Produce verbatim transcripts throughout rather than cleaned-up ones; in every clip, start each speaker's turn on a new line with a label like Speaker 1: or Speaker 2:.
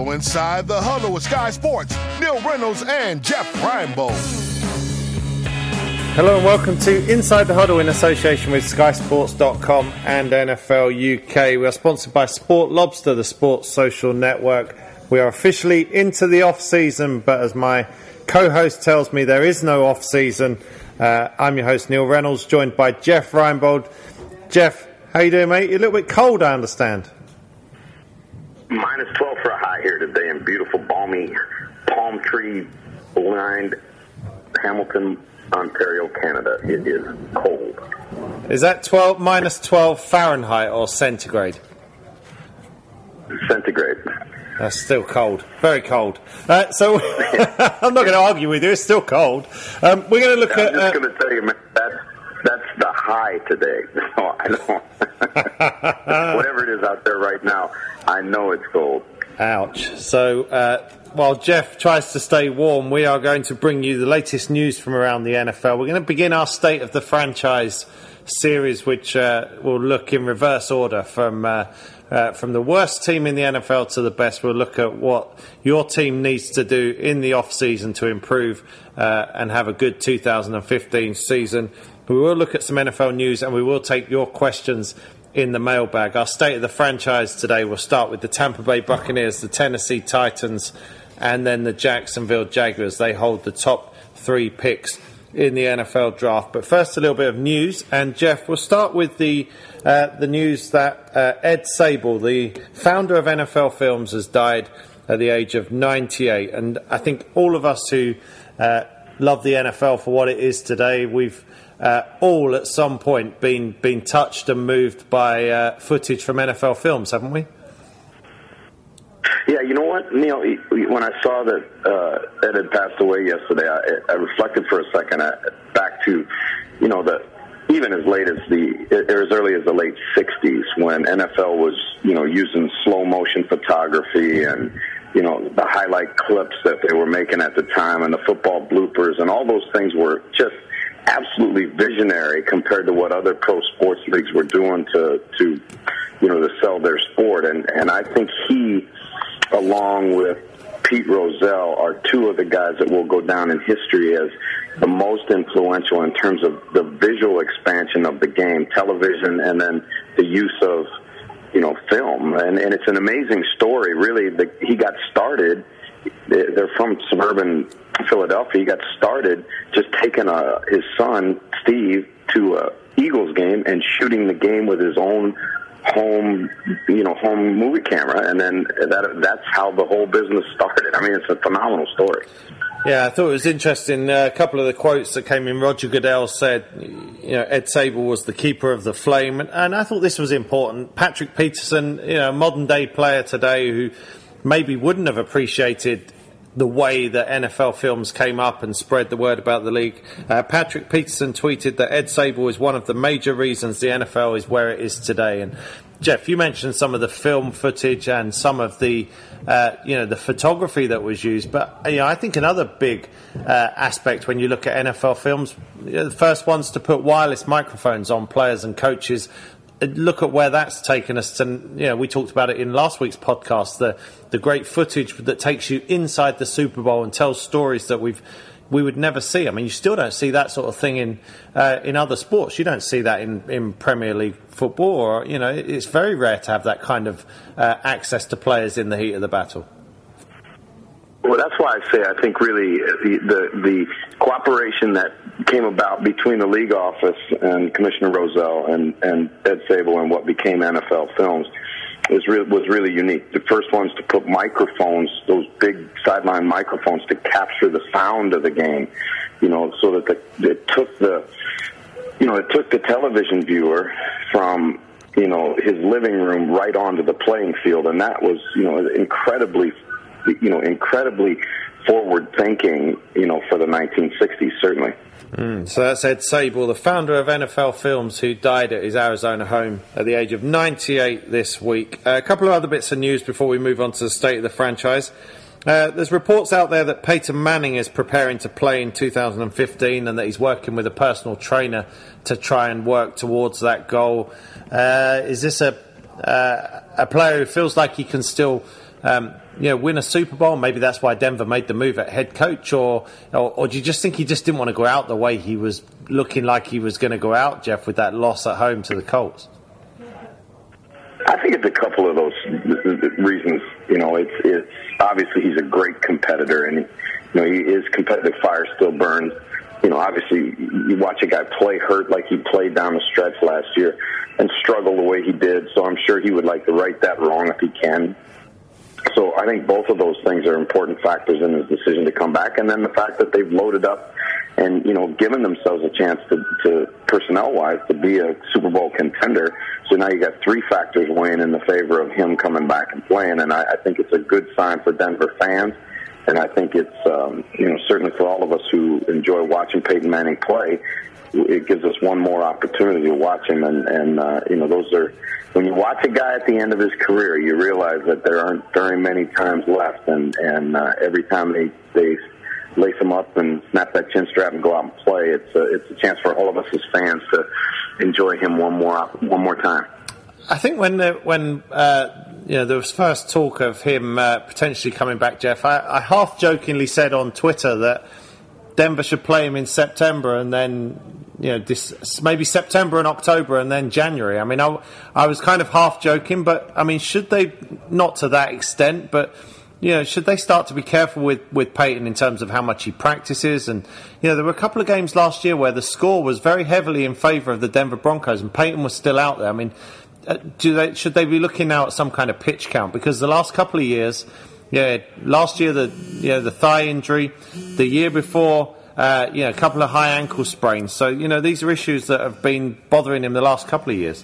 Speaker 1: Now inside the huddle with Sky Sports, Neil Reynolds and Jeff Reinebold.
Speaker 2: Hello and welcome to Inside the Huddle in association with Sky Sports dot com and N F L U K. We are sponsored by Sport Lobster, the sports social network. We are officially into the off-season, but as my co-host tells me, there is no off-season. Uh, I'm your host, Neil Reynolds, joined by Jeff Reinebold. Jeff, how you doing, mate? You're a little bit cold, I understand.
Speaker 3: Minus twelve for a high here today in beautiful, balmy, palm tree-lined Hamilton, Ontario, Canada. It is cold.
Speaker 2: Is that twelve minus twelve Fahrenheit or centigrade?
Speaker 3: Centigrade.
Speaker 2: That's still cold. Very cold. Uh, so I'm not going to argue with you. It's still cold. Um, we're going to look
Speaker 3: I'm
Speaker 2: at.
Speaker 3: I'm just
Speaker 2: uh,
Speaker 3: going to tell you, man, that's that's the high today. So I know. Whatever it is out there right now, I know it's cold.
Speaker 2: Ouch. So uh, while Jeff tries to stay warm, we are going to bring you the latest news from around the N F L. We're going to begin our State of the Franchise series, which uh, will look in reverse order from uh, uh, from the worst team in the N F L to the best. We'll look at what your team needs to do in the off-season to improve uh, and have a good two thousand fifteen season. We will look at some N F L news and we will take your questions in the mailbag. Our State of the Franchise today will start with the Tampa Bay Buccaneers, the Tennessee Titans, and then the Jacksonville Jaguars. They hold the top three picks in the N F L draft. But first, a little bit of news. And Jeff, we'll start with the uh, the news that uh, Ed Sabol, the founder of N F L Films, has died at the age of ninety-eight. And I think all of us who uh, love the N F L for what it is today, we've Uh, all at some point been been touched and moved by uh, footage from N F L Films, haven't we?
Speaker 3: Yeah, you know what, Neil, when I saw that uh, Ed had passed away yesterday, I, I reflected for a second uh, back to, you know, the even as late as the, or as early as the late sixties when N F L was, you know, using slow motion photography and, you know, the highlight clips that they were making at the time and the football bloopers and all those things were just absolutely visionary compared to what other pro sports leagues were doing to, to you know, to sell their sport. And, and I think he, along with Pete Rozelle, are two of the guys that will go down in history as the most influential in terms of the visual expansion of the game, television, and then the use of, you know, film. And, and it's an amazing story, really. The, he got started. They're from suburban Philadelphia. He got started just taking a, his son, Steve, to a Eagles game and shooting the game with his own home, you know, home movie camera. And then that that's how the whole business started. I mean, it's a phenomenal story.
Speaker 2: Yeah, I thought it was interesting. Uh, a couple of the quotes that came in, Roger Goodell said, you know, Ed Sabol was the keeper of the flame. And, and I thought this was important. Patrick Peterson, you know, a modern-day player today who maybe wouldn't have appreciated the way that N F L Films came up and spread the word about the league. Uh, Patrick Peterson tweeted that Ed Sabol is one of the major reasons the N F L is where it is today. And Jeff, you mentioned some of the film footage and some of the, uh, you know, the photography that was used. But you know, I think another big uh, aspect when you look at N F L Films, you know, the first ones to put wireless microphones on players and coaches. Look at where that's taken us. And you know, we talked about it in last week's podcast. The the great footage that takes you inside the Super Bowl and tells stories that we've we would never see. I mean, you still don't see that sort of thing in uh, in other sports. You don't see that in, in Premier League football. Or you know, it's very rare to have that kind of uh, access to players in the heat of the battle.
Speaker 3: Well, that's why I say I think really the, the the cooperation that came about between the league office and Commissioner Rozelle and, and Ed Sabol and what became N F L Films was re- was really unique. The first ones to put microphones, those big sideline microphones, to capture the sound of the game, you know, so that the, it took the you know it took the television viewer from you know his living room right onto the playing field, and that was you know incredibly. you know, incredibly forward-thinking, you know, for the nineteen sixties, certainly.
Speaker 2: Mm, so that's Ed Sabol, the founder of N F L Films, who died at his Arizona home at the age of ninety-eight this week. Uh, a couple of other bits of news before we move on to the state of the franchise. Uh, there's reports out there that Peyton Manning is preparing to play in two thousand fifteen and that he's working with a personal trainer to try and work towards that goal. Uh, is this a uh, a player who feels like he can still um, you know, win a Super Bowl? Maybe that's why Denver made the move at head coach, or, or or do you just think he just didn't want to go out the way he was looking like he was going to go out, Jeff, with that loss at home to the Colts?
Speaker 3: I think it's a couple of those reasons. You know, it's it's obviously he's a great competitor, and you know his competitive fire still burns. You know, obviously you watch a guy play hurt like he played down the stretch last year and struggle the way he did. So I'm sure he would like to right that wrong if he can. So I think both of those things are important factors in his decision to come back, and then the fact that they've loaded up and, you know, given themselves a chance to, to personnel-wise, to be a Super Bowl contender. So now you got three factors weighing in the favor of him coming back and playing, and I, I think it's a good sign for Denver fans, and I think it's, um, you know, certainly for all of us who enjoy watching Peyton Manning play, it gives us one more opportunity to watch him, and, and uh, you know, those are, when you watch a guy at the end of his career, you realize that there aren't very many times left, and, and uh, every time they, they lace him up and snap that chin strap and go out and play, it's a, it's a chance for all of us as fans to enjoy him one more one more time.
Speaker 2: I think when the, when uh, you know there was first talk of him uh, potentially coming back, Jeff, I, I half jokingly said on Twitter that Denver should play him in September, and then you know this, maybe September and October, and then January. I mean, I, I was kind of half joking, but I mean, should they, not to that extent, but you know, should they start to be careful with, with Peyton in terms of how much he practices? And, you know, there were a couple of games last year where the score was very heavily in favour of the Denver Broncos and Peyton was still out there. I mean, uh, do they, should they be looking now at some kind of pitch count? Because the last couple of years, yeah, last year, the, you know, the thigh injury, the year before, uh, you know, a couple of high ankle sprains. So, you know, these are issues that have been bothering him the last couple of years.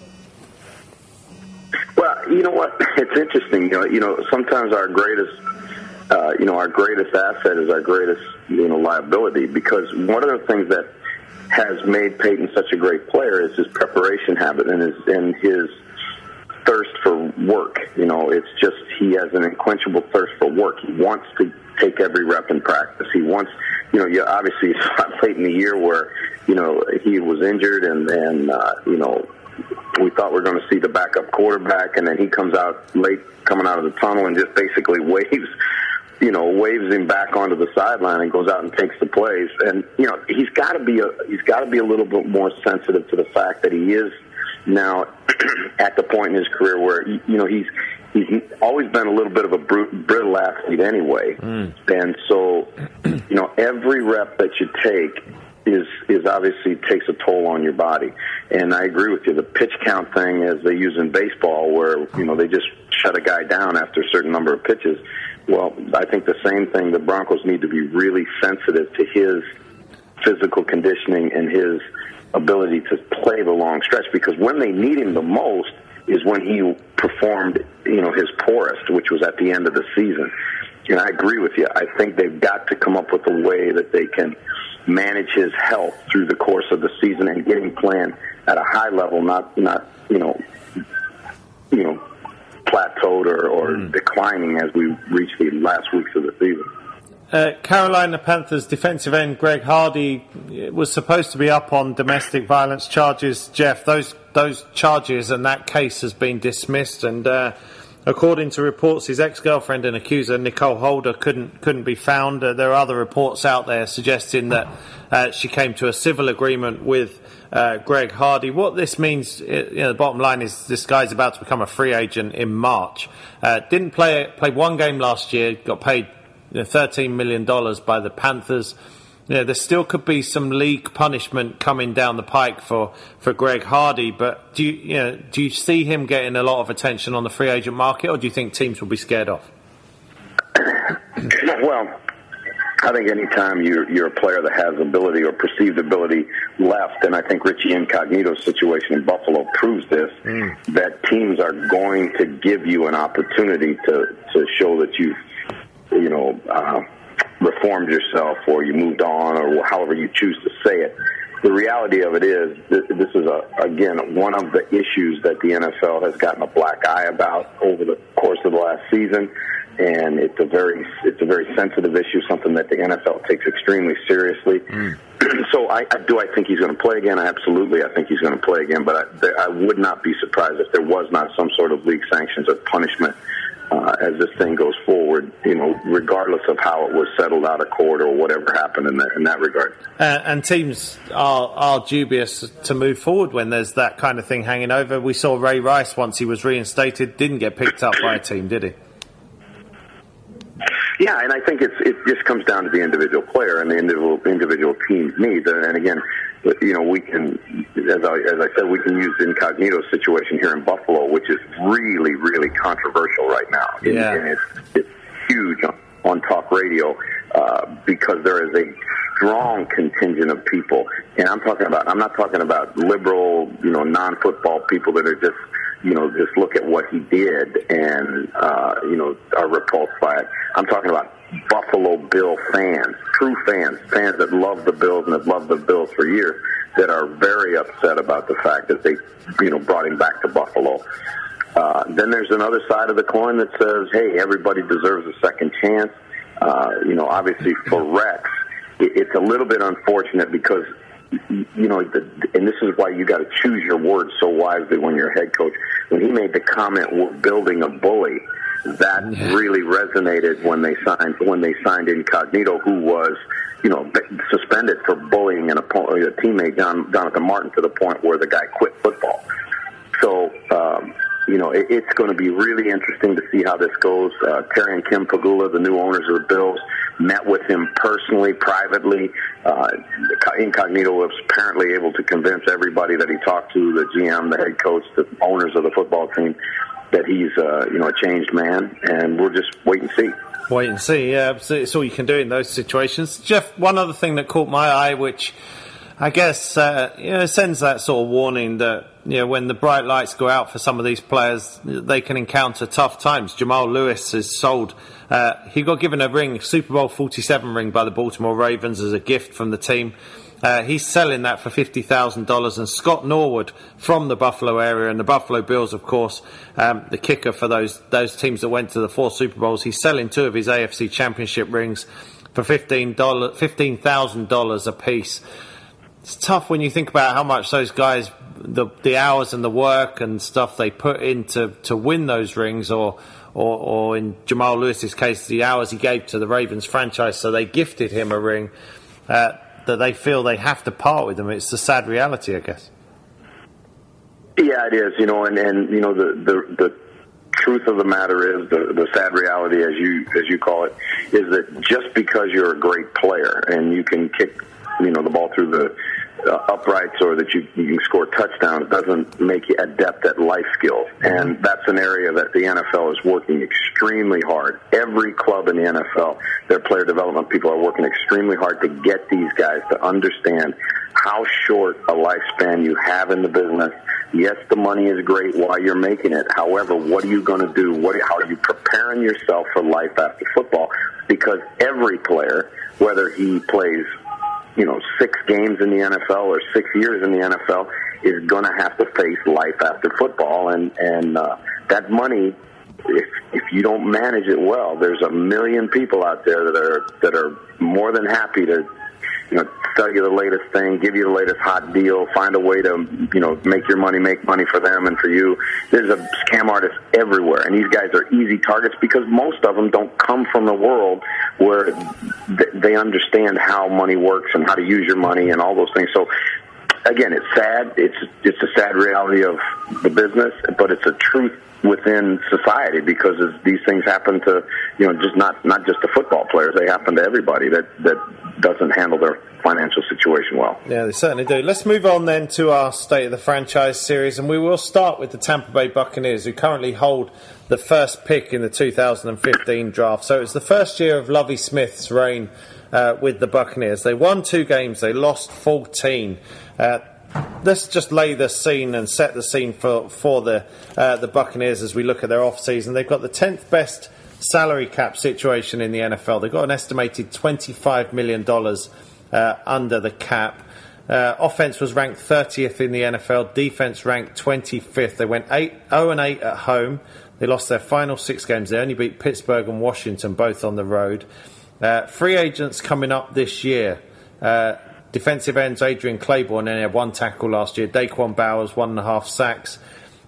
Speaker 3: Well, you know what? It's interesting. You know, you know sometimes our greatest, uh, you know, our greatest asset is our greatest, you know, liability. Because one of the things that has made Peyton such a great player is his preparation habit and his and his thirst for work. You know, it's just he has an unquenchable thirst for work. He wants to take every rep in practice. He wants, you know, you obviously saw late in the year where, you know, he was injured and and uh, you know. We thought we were going to see the backup quarterback, and then he comes out late, coming out of the tunnel, and just basically waves, you know, waves him back onto the sideline and goes out and takes the plays. And you know, he's got to be a he's got to be a little bit more sensitive to the fact that he is now at the point in his career where you know he's he's always been a little bit of a brittle athlete anyway, mm. and so you know every rep that you take is is obviously takes a toll on your body. And I agree with you. The pitch count thing, as they use in baseball, where you know they just shut a guy down after a certain number of pitches. Well, I think the same thing. The Broncos need to be really sensitive to his physical conditioning and his ability to play the long stretch, because when they need him the most is when he performed, you know, his poorest, which was at the end of the season. And I agree with you. I think they've got to come up with a way that they can manage his health through the course of the season and get him playing at a high level, not not you know, you know, plateaued or, or mm. declining as we reach the last weeks of the season.
Speaker 2: Uh, Carolina Panthers defensive end Greg Hardy was supposed to be up on domestic violence charges. Jeff, those those charges and that case has been dismissed, and uh, according to reports, his ex-girlfriend and accuser Nicole Holder couldn't couldn't be found. Uh, there are other reports out there suggesting that uh, she came to a civil agreement with uh, Greg Hardy. What this means, you know, the bottom line is this guy's about to become a free agent in March. Uh, didn't play play one game last year. Got paid you know, thirteen million dollars by the Panthers. Yeah, there still could be some league punishment coming down the pike for, for Greg Hardy, but do you, you know, do you see him getting a lot of attention on the free agent market, or do you think teams will be scared off?
Speaker 3: Well, I think any time you're, you're a player that has ability or perceived ability left, and I think Richie Incognito's situation in Buffalo proves this, mm. that teams are going to give you an opportunity to, to show that you've, you know, uh, reformed yourself, or you moved on, or however you choose to say it. The reality of it is, this is, a, again, one of the issues that the N F L has gotten a black eye about over the course of the last season, and it's a very it's a very sensitive issue, something that the N F L takes extremely seriously. Mm. So I, I, do I think he's going to play again? Absolutely, I think he's going to play again, but I, I would not be surprised if there was not some sort of league sanctions or punishment Uh, as this thing goes forward, you know, regardless of how it was settled out of court or whatever happened in that, in that regard.
Speaker 2: Uh, and teams are, are dubious to move forward when there's that kind of thing hanging over. We saw Ray Rice, once he was reinstated, didn't get picked up by a team, did he?
Speaker 3: Yeah, and I think it's it just comes down to the individual player and the individual individual team's needs. And again, you know, we can, as I as I said, we can use Incognito's situation here in Buffalo, which is really, really controversial right now.
Speaker 2: Yeah.
Speaker 3: And, and it's, it's huge on, on talk radio uh, because there is a strong contingent of people, and I'm talking about I'm not talking about liberal, you know, non-football people that are just, you know, just look at what he did and, uh, you know, are repulsed by it. I'm talking about Buffalo Bill fans, true fans, fans that love the Bills and have loved the Bills for years, that are very upset about the fact that they, you know, brought him back to Buffalo. Uh, then there's another side of the coin that says, hey, everybody deserves a second chance. Uh, you know, obviously for Rex, it, it's a little bit unfortunate because, you know, the, and this is why you got to choose your words so wisely when you're a head coach. When he made the comment, "We're building a bully," that yeah. really resonated when they signed when they signed Incognito, who was, you know, suspended for bullying an opponent, a teammate, John, Jonathan Martin, to the point where the guy quit football. So, um, you know, it, it's going to be really interesting to see how this goes. Uh, Terry and Kim Pagula, the new owners of the Bills, met with him personally, privately. Uh, Incognito was apparently able to convince everybody that he talked to, the G M, the head coach, the owners of the football team, that he's, uh, you know, a changed man, and we'll just wait and see.
Speaker 2: Wait and see, yeah. It's all you can do in those situations. Jeff, one other thing that caught my eye, which I guess uh, you know, sends that sort of warning that, you know, when the bright lights go out for some of these players, they can encounter tough times. Jamal Lewis is sold. Uh, he got given a ring, Super Bowl forty-seven ring, by the Baltimore Ravens as a gift from the team. Uh, he's selling that for fifty thousand dollars. And Scott Norwood from the Buffalo area, and the Buffalo Bills, of course, um, the kicker for those those teams that went to the four Super Bowls, he's selling two of his A F C Championship rings for fifteen thousand dollars a piece. It's tough when you think about how much those guys, the the hours and the work and stuff they put into to win those rings, or, or or in Jamal Lewis's case, the hours he gave to the Ravens franchise, so they gifted him a ring, uh, that they feel they have to part with them. It's the sad reality, I guess.
Speaker 3: Yeah, it is, you know, and, and you know, the, the, the truth of the matter is, the, the sad reality, as you as you call it, is that just because you're a great player and you can kick, you know, the ball through the uh, uprights, or that you, you can score touchdowns, doesn't make you adept at life skills. And that's an area that the N F L is working extremely hard. Every club in the N F L, their player development people are working extremely hard to get these guys to understand how short a lifespan you have in the business. Yes, the money is great while you're making it. However, what are you going to do? What, how are you preparing yourself for life after football? Because every player, whether he plays, you know, six games in the N F L or six years in the N F L, is going to have to face life after football. And, and uh, that money, if if you don't manage it well, there's a million people out there that are that are more than happy to, you know, sell you the latest thing, give you the latest hot deal, find a way to, you know, make your money make money for them and for you. There's a scam artists everywhere, and these guys are easy targets because most of them don't come from a world where th- they understand how money works and how to use your money and all those things. So, again, it's sad. It's it's a sad reality of the business, but it's a truth within society, because these things happen to, you know, just not not just the football players. They happen to everybody that that doesn't handle their financial situation well.
Speaker 2: Yeah, they certainly do. Let's move on then to our State of the Franchise series, and we will start with the Tampa Bay Buccaneers, who currently hold the first pick in the two thousand fifteen draft. So it's the first year of Lovie Smith's reign uh, with the Buccaneers. They won two games, they lost fourteen. Uh, Let's just lay the scene and set the scene for for the uh, the Buccaneers as we look at their off-season. They've got the tenth best salary cap situation in the N F L. They've got an estimated twenty-five million dollars uh, under the cap. Uh, offense was ranked thirtieth in the N F L. Defense ranked twenty-fifth. They went oh and eight at home. They lost their final six games. They only beat Pittsburgh and Washington, both on the road. Uh, free agents coming up this year. Uh, Defensive ends Adrian Claiborne, and he had one tackle last year. Daquan Bowers, one and a half sacks.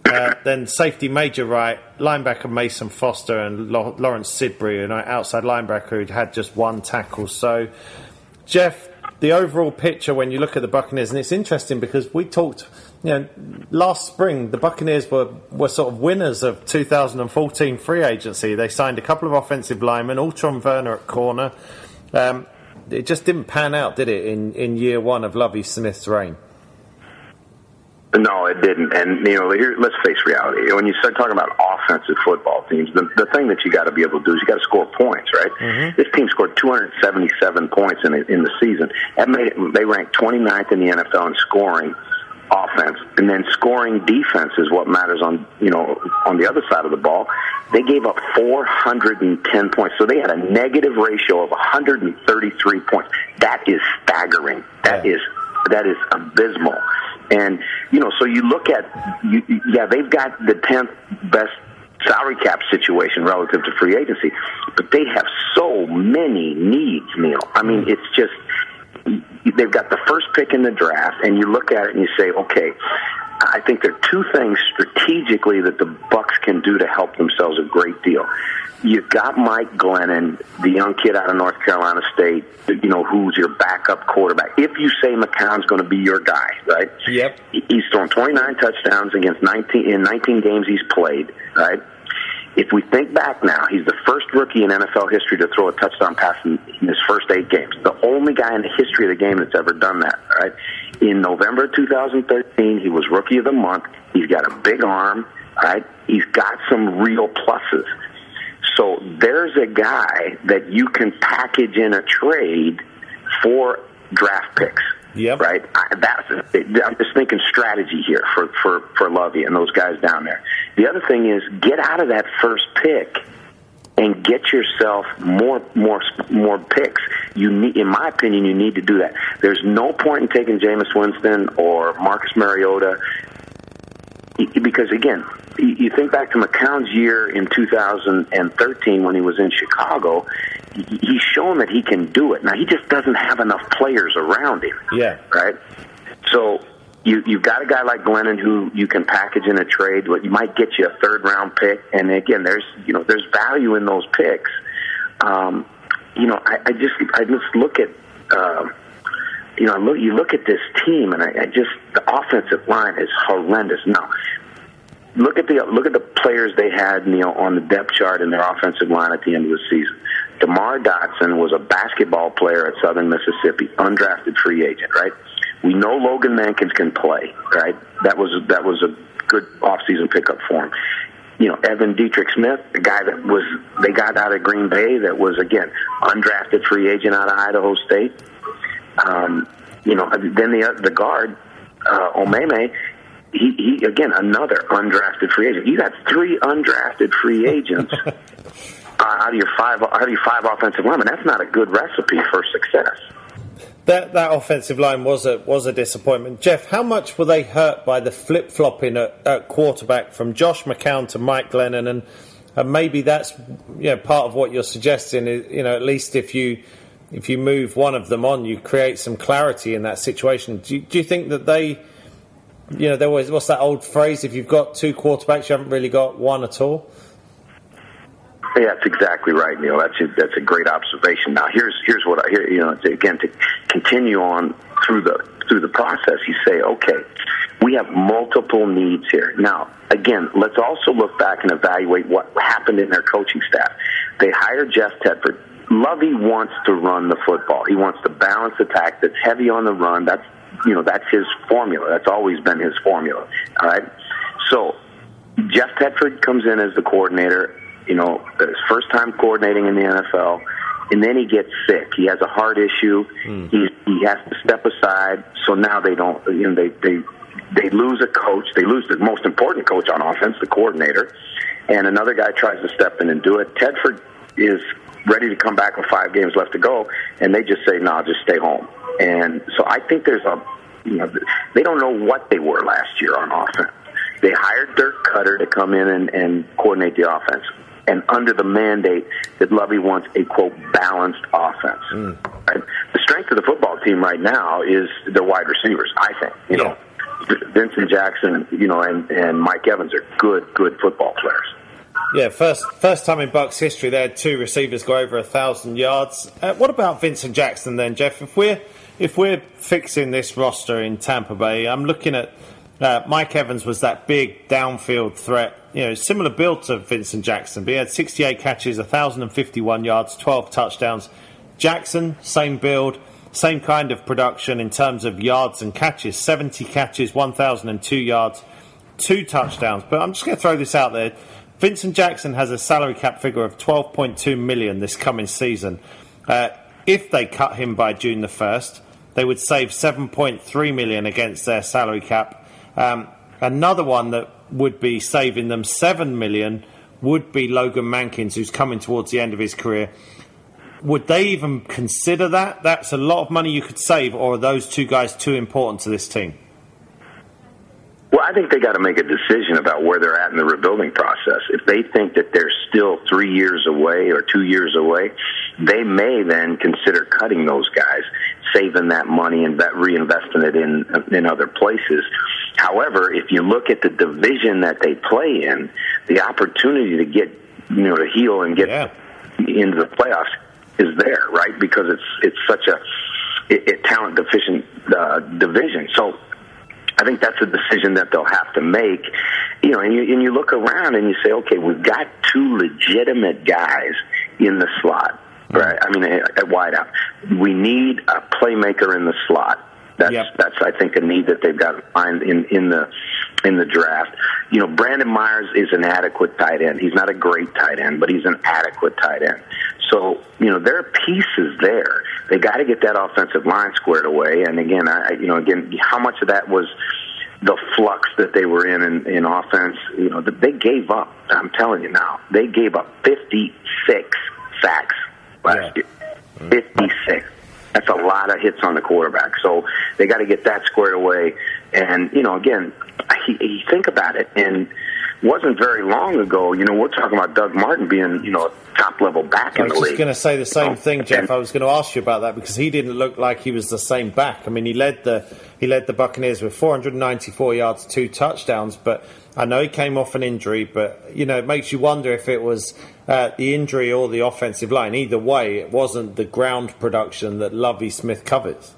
Speaker 2: Uh, then safety Major Wright, linebacker Mason Foster, and Lo- Lawrence Sidbury, an outside linebacker who'd had just one tackle. So, Jeff, the overall picture when you look at the Buccaneers, and it's interesting because we talked, you know, last spring the Buccaneers were, were sort of winners of two thousand fourteen free agency. They signed a couple of offensive linemen, Altron Werner at corner. Um, it just didn't pan out, did it, in, in year one of Lovie Smith's reign?
Speaker 3: No, it didn't. And, you know, here, let's face reality. When you start talking about offensive football teams, the, the thing that you got to be able to do is you got to score points, right? Mm-hmm. This team scored two hundred seventy-seven points in, in the season. That made it, they ranked twenty-ninth in the N F L in scoring offense. And then scoring defense is what matters on, you know, on the other side of the ball. They gave up four hundred ten points. So they had a negative ratio of one hundred thirty-three points. That is staggering. That yeah. is that is abysmal. And, you know, so you look at, you, yeah, they've got the tenth best salary cap situation relative to free agency, but they have so many needs, Neil. I mean, it's just, they've got the first pick in the draft, and you look at it and you say, okay, I think there are two things strategically that the Bucs can do to help themselves a great deal. You've got Mike Glennon, the young kid out of North Carolina State, you know, who's your backup quarterback. If you say McCown's going to be your guy, right?
Speaker 2: Yep.
Speaker 3: He's thrown twenty-nine touchdowns against nineteen in nineteen games he's played, right? If we think back now, he's the first rookie in N F L history to throw a touchdown pass in, in his first eight games. The only guy in the history of the game that's ever done that, right? In November two thousand thirteen, he was Rookie of the Month. He's got a big arm, right? He's got some real pluses. So there's a guy that you can package in a trade for draft picks.
Speaker 2: Yep.
Speaker 3: Right? I, that's, I'm just thinking strategy here for, for, for Lovie and those guys down there. The other thing is get out of that first pick and get yourself more more more picks. You need, in my opinion, you need to do that. There's no point in taking Jameis Winston or Marcus Mariota because, again, you think back to McCown's year in two thousand thirteen when he was in Chicago, he's shown that he can do it. Now, he just doesn't have enough players around him.
Speaker 2: Yeah.
Speaker 3: Right? So you, you've got a guy like Glennon who you can package in a trade, but you might get you a third-round pick. And, again, there's you know there's value in those picks. Um, you know, I, I just I just look at uh, you know look you look at this team, and I, I just the offensive line is horrendous. Now, look at the look at the players they had, you know, on the depth chart in their offensive line at the end of the season. DeMar Dotson was a basketball player at Southern Mississippi, undrafted free agent, right? We know Logan Mankins can play, right? That was that was a good offseason pickup for him. You know, Evan Dietrich Smith, the guy that was they got out of Green Bay, that was again undrafted free agent out of Idaho State. Um, you know, then the the guard uh, Omeme, he, he again another undrafted free agent. You got three undrafted free agents uh, out of your five out of your five offensive linemen. That's not a good recipe for success.
Speaker 2: That that offensive line was a was a disappointment. Jeff, how much were they hurt by the flip flopping at, at quarterback from Josh McCown to Mike Glennon, and, and maybe that's you know part of what you're suggesting is you know at least if you if you move one of them on, you create some clarity in that situation. Do you, do you think that they you know there was what's that old phrase? If you've got two quarterbacks, you haven't really got one at all.
Speaker 3: Yeah, that's exactly right, Neil. That's a, that's a great observation. Now, here's here's what I hear. You know, to, again, to continue on through the through the process, you say, okay, we have multiple needs here. Now, again, let's also look back and evaluate what happened in their coaching staff. They hired Jeff Tedford. Lovie wants to run the football. He wants to balance attack that's heavy on the run. That's you know that's his formula. That's always been his formula. All right. So Jeff Tedford comes in as the coordinator. You know, his first time coordinating in the N F L, and then he gets sick. He has a heart issue. Mm. He he has to step aside. So now they don't. You know, they they they lose a coach. They lose the most important coach on offense, the coordinator, and another guy tries to step in and do it. Tedford is ready to come back with five games left to go, and they just say, "No, nah, just stay home." And so I think there's a, you know, they don't know what they were last year on offense. They hired Dirk Cutter to come in and, and coordinate the offense. And under the mandate that Lovie wants a, quote, balanced offense. Mm. Right? The strength of the football team right now is the wide receivers, I think. You yeah. know, Vincent Jackson, you know, and, and Mike Evans are good, good football players.
Speaker 2: Yeah, first first time in Bucs history they had two receivers go over a thousand yards. Uh, what about Vincent Jackson then, Jeff? If we're if we're fixing this roster in Tampa Bay, I'm looking at uh, Mike Evans was that big downfield threat. You know, similar build to Vincent Jackson, but he had sixty-eight catches, one thousand fifty-one yards, twelve touchdowns. Jackson, same build, same kind of production in terms of yards and catches, seventy catches, one thousand two yards, two touchdowns. But I'm just going to throw this out there. Vincent Jackson has a salary cap figure of twelve point two million dollars this coming season. Uh, if they cut him by June the first, they would save seven point three million dollars against their salary cap. Um, another one that would be saving them seven million dollars would be Logan Mankins, who's coming towards the end of his career. Would they even consider that? That's a lot of money you could save, or are those two guys too important to this team?
Speaker 3: Well, I think they got to make a decision about where they're at in the rebuilding process. If they think that they're still three years away or two years away, they may then consider cutting those guys, saving that money and reinvesting it in in other places. However, if you look at the division that they play in, the opportunity to get, you know, to heal and get yeah. into the playoffs is there, right? Because it's it's such a it, it talent deficient uh, division. So I think that's a decision that they'll have to make. You know, and you, and you look around and you say, okay, we've got two legitimate guys in the slot, right? I mean, at, at wideout, we need a playmaker in the slot. That's yep. that's I think a need that they've got to find in, in the in the draft. You know, Brandon Myers is an adequate tight end. He's not a great tight end, but he's an adequate tight end. So, you know, there are pieces there. They got to get that offensive line squared away. And again, I you know, again, how much of that was the flux that they were in in, in offense? You know, they gave up. I'm telling you now, they gave up fifty-six sacks last yeah. year. fifty-six. That's a lot of hits on the quarterback. So they got to get that squared away. And, you know, again, you think about it, and wasn't very long ago, you know, we're talking about Doug Martin being, you know, a top-level back in the league. I was just going
Speaker 2: to say the same thing, Jeff. I was going to ask you about that because he didn't look like he was the same back. I mean, he led the he led the Buccaneers with four hundred ninety-four yards, two touchdowns, but I know he came off an injury, but, you know, it makes you wonder if it was uh, the injury or the offensive line. Either way, it wasn't the ground production that Lovie Smith covers.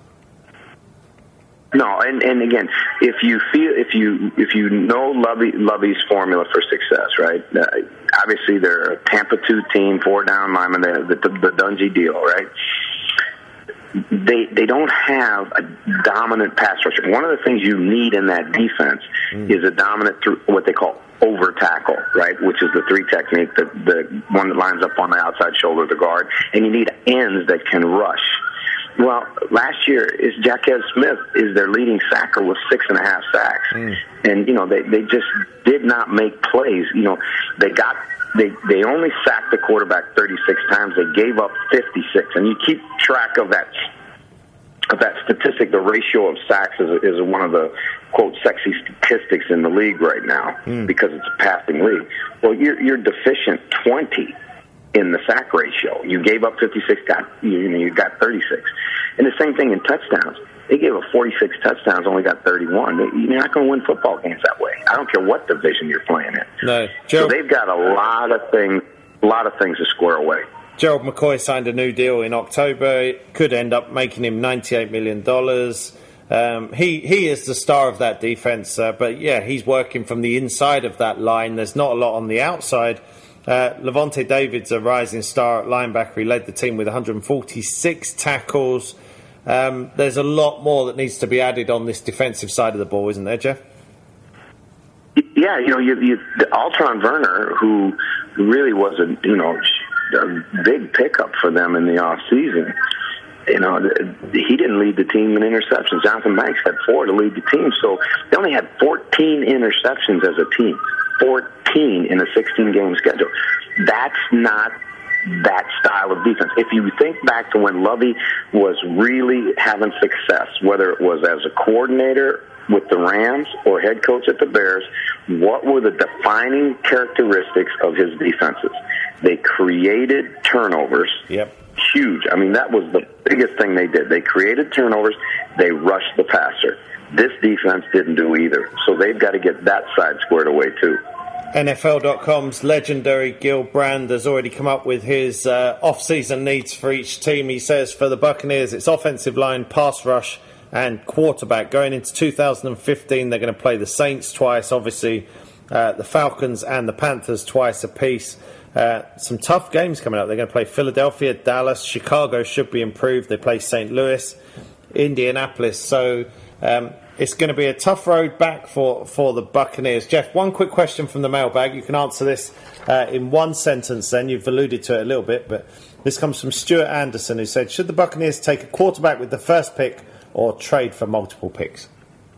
Speaker 3: No, and, and again, if you feel if you if you know Lovie Lovie's formula for success, right? Uh, obviously, they're a Tampa two team, four down linemen, the, the, the Dungy deal, right? They they don't have a dominant pass rusher. One of the things you need in that defense mm. is a dominant th- what they call over tackle, right? Which is the three technique, the the one that lines up on the outside shoulder of the guard, and you need ends that can rush. Well, last year is Jaquez Smith is their leading sacker with six and a half sacks, mm. and you know they they just did not make plays. You know they got they they only sacked the quarterback thirty-six times. They gave up fifty-six, and you keep track of that of that statistic. The ratio of sacks is is one of the quote sexy statistics in the league right now mm. because it's a passing league. Well, you're you're deficient twenty. In the sack ratio. You gave up fifty-six, got you know you got thirty-six. And the same thing in touchdowns. They gave up forty-six touchdowns, only got thirty-one. You're not going to win football games that way. I don't care what division you're playing in.
Speaker 2: No, Joe,
Speaker 3: so they've got a lot of things, a lot of things to square away.
Speaker 2: Gerald McCoy signed a new deal in October. It could end up making him ninety-eight million dollars. Um, he he is the star of that defense, uh, but yeah, he's working from the inside of that line. There's not a lot on the outside. Uh, Levante David's a rising star at linebacker. He led the team with one hundred forty-six tackles. Um, there's a lot more that needs to be added on this defensive side of the ball, isn't there, Jeff?
Speaker 3: Yeah, you know, you, you, Altron Werner, who really was a you know a big pickup for them in the off season. You know, he didn't lead the team in interceptions. Jonathan Banks had four to lead the team, so they only had fourteen interceptions as a team. fourteen in a sixteen-game schedule. That's not that style of defense. If you think back to when Lovie was really having success, whether it was as a coordinator with the Rams or head coach at the Bears, what were the defining characteristics of his defenses? They created turnovers.
Speaker 2: Yep.
Speaker 3: Huge. I mean, that was the biggest thing they did. They created turnovers. They rushed the passer. This defense didn't do either. So they've got to get that side squared away, too.
Speaker 2: N F L dot com's legendary Gil Brand has already come up with his uh, off-season needs for each team. He says for the Buccaneers, it's offensive line, pass rush, and quarterback. Going into two thousand fifteen, they're going to play the Saints twice, obviously uh, the Falcons and the Panthers twice apiece. Uh, some tough games coming up. They're going to play Philadelphia, Dallas, Chicago should be improved. They play Saint Louis, Indianapolis. So um, it's going to be a tough road back for, for the Buccaneers. Jeff, one quick question from the mailbag. You can answer this uh, in one sentence then. You've alluded to it a little bit, but this comes from Stuart Anderson, who said, should the Buccaneers take a quarterback with the first pick or trade for multiple picks?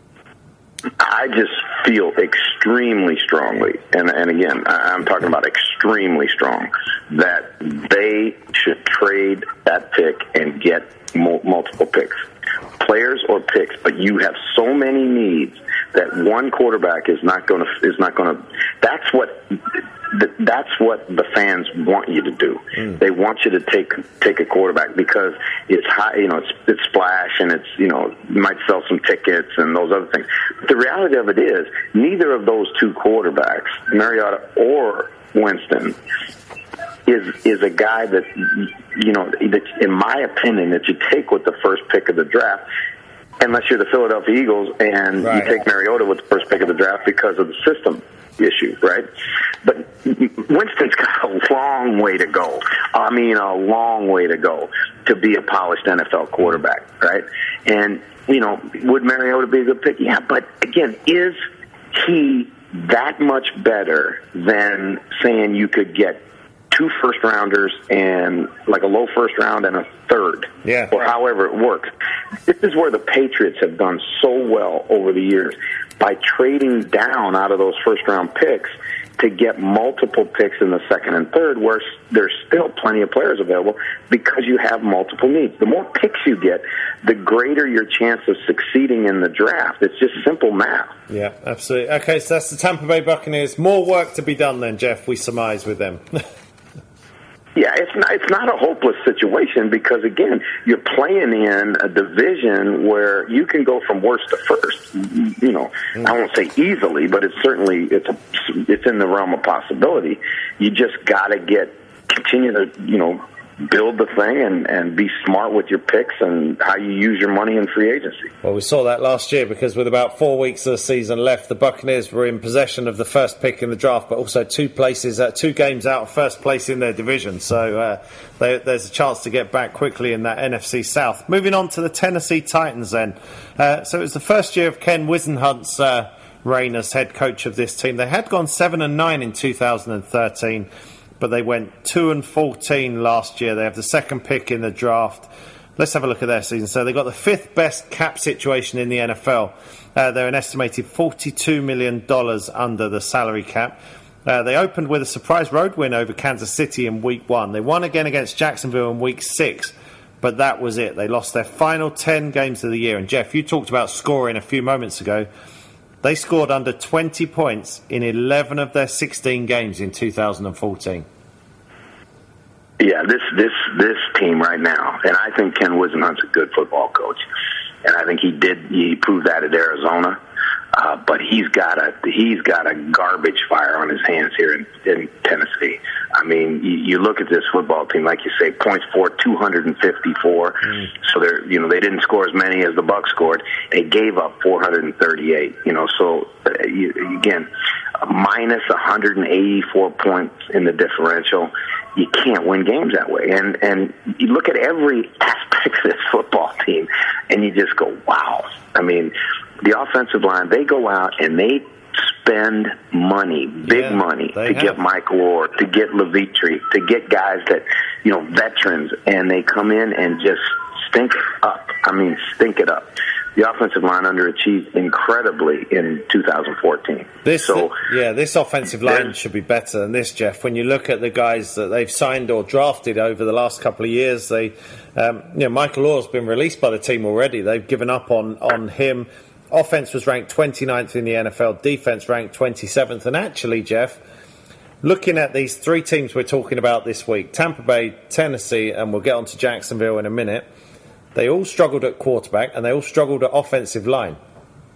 Speaker 3: I just feel extremely strongly, and, and again, I'm talking about extremely strong, that they should trade that pick and get multiple picks. Players or picks, but you have so many needs that one quarterback is not going to is not going to. That's what that's what the fans want you to do. Mm. They want you to take take a quarterback because it's high, you know, it's it's splash and it's you know you might sell some tickets and those other things. But the reality of it is, neither of those two quarterbacks, Mariota or Winston, is is a guy that, you know, that, in my opinion, that you take with the first pick of the draft, unless you're the Philadelphia Eagles and right. you take Mariota with the first pick of the draft because of the system issue, right? But Winston's got a long way to go. I mean, a long way to go to be a polished N F L quarterback, right? And, you know, would Mariota be a good pick? Yeah, but again, is he that much better than saying you could get two first rounders and like a low first round and a third,
Speaker 2: yeah,
Speaker 3: or however it works? This is where the Patriots have done so well over the years by trading down out of those first round picks to get multiple picks in the second and third, where there's still plenty of players available because you have multiple needs. The more picks you get, the greater your chance of succeeding in the draft. It's just simple math.
Speaker 2: Yeah, absolutely. Okay, so that's the Tampa Bay Buccaneers. More work to be done then, Jeff, we surmise with them.
Speaker 3: Yeah, it's not, it's not a hopeless situation because, again, you're playing in a division where you can go from worst to first. You know, mm. I won't say easily, but it's certainly it's a, it's in the realm of possibility. You just got to get continue to, you know, build the thing and, and be smart with your picks and how you use your money in free agency.
Speaker 2: Well, we saw that last year because with about four weeks of the season left, the Buccaneers were in possession of the first pick in the draft, but also two places, uh, two games out of first place in their division. So uh, they, there's a chance to get back quickly in that N F C South. Moving on to the Tennessee Titans then. Uh, so it was the first year of Ken Whisenhunt's uh, reign as head coach of this team. They had gone seven and nine in two thousand thirteen. But they went two and fourteen last year. They have the second pick in the draft. Let's have a look at their season. So they got the fifth best cap situation in the N F L. Uh, they're an estimated forty-two million dollars under the salary cap. Uh, they opened with a surprise road win over Kansas City in week one. They won again against Jacksonville in week six, but that was it. They lost their final ten games of the year. And Jeff, you talked about scoring a few moments ago. They scored under twenty points in eleven of their sixteen games in two thousand fourteen.
Speaker 3: Yeah, this this this team right now, and I think Ken Whisenhunt's a good football coach, and I think he did he proved that at Arizona. Uh, but he's got a he's got a garbage fire on his hands here in, in Tennessee. I mean, you, you look at this football team, like you say, points for two hundred fifty-four. Mm. So they're you know they didn't score as many as the Bucs scored. They gave up four hundred thirty-eight. You know, so uh, you, again, minus one hundred eighty-four points in the differential. You can't win games that way. And and you look at every aspect of this football team, and you just go, wow. I mean, the offensive line, they go out and they spend money, big yeah, money, to have. get Mike Ward, to get Levitre, to get guys that, you know, veterans, and they come in and just stink it up. I mean, stink it up. The offensive line underachieved incredibly in two thousand fourteen.
Speaker 2: This,
Speaker 3: so,
Speaker 2: yeah, this offensive line should be better than this, Jeff. When you look at the guys that they've signed or drafted over the last couple of years, they, um, you know, Michael Orr's been released by the team already. They've given up on, on him. Offense was ranked twenty-ninth in the N F L. Defense ranked twenty-seventh. And actually, Jeff, looking at these three teams we're talking about this week, Tampa Bay, Tennessee, and we'll get on to Jacksonville in a minute, they all struggled at quarterback and they all struggled at offensive line.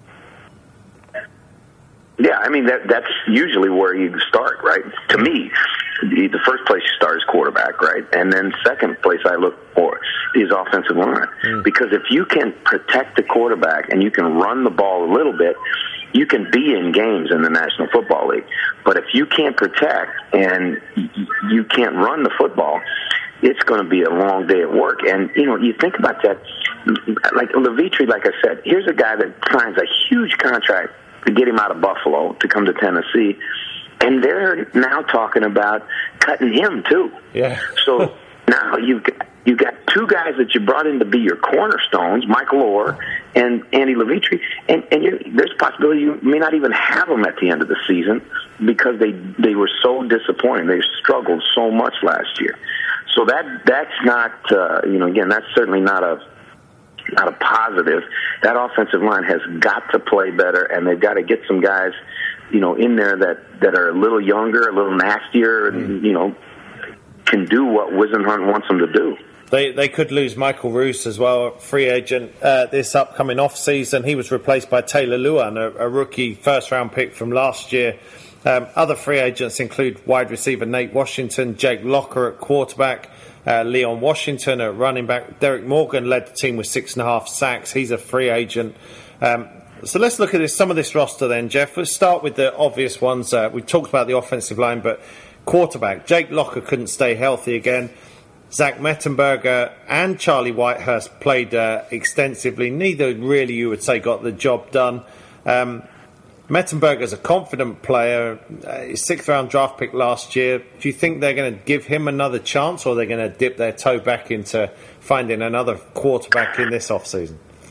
Speaker 3: Yeah, I mean, that that's usually where you start, right? To me, the, the first place you start is quarterback, right? And then second place I look for is offensive line. Mm. Because if you can protect the quarterback and you can run the ball a little bit, you can be in games in the National Football League. But if you can't protect and you can't run the football, it's going to be a long day at work. And, you know, you think about that, like Levitre, like I said, here's a guy that signs a huge contract to get him out of Buffalo to come to Tennessee, and they're now talking about cutting him too. Yeah. So now you've got, you've got two guys that you brought in to be your cornerstones, Michael Orr and Andy Levitre, and, and you're, there's a possibility you may not even have them at the end of the season because they, they were so disappointing. They struggled so much last year. So that that's not, uh, you know, again, that's certainly not a not a positive. That offensive line has got to play better, and they've got to get some guys, you know, in there that, that are a little younger, a little nastier, and, you know, can do what Whisenhunt wants them to do.
Speaker 2: They they could lose Michael Roos as well, free agent, uh, this upcoming off-season. He was replaced by Taylor Luan, a, a rookie first-round pick from last year. Um, other free agents include wide receiver Nate Washington, Jake Locker at quarterback, uh, Leon Washington at running back. Derek Morgan led the team with six and a half sacks. He's a free agent. Um, so let's look at this, some of this roster then, Jeff. Let's start with the obvious ones. Uh, we talked about the offensive line, but quarterback, Jake Locker couldn't stay healthy again. Zach Mettenberger and Charlie Whitehurst played uh, extensively. Neither really, you would say, got the job done. Um, Mettenberger's a confident player, uh, sixth round draft pick last year. Do you think they're going to give him another chance, or are they going to dip their toe back into finding another quarterback in this offseason?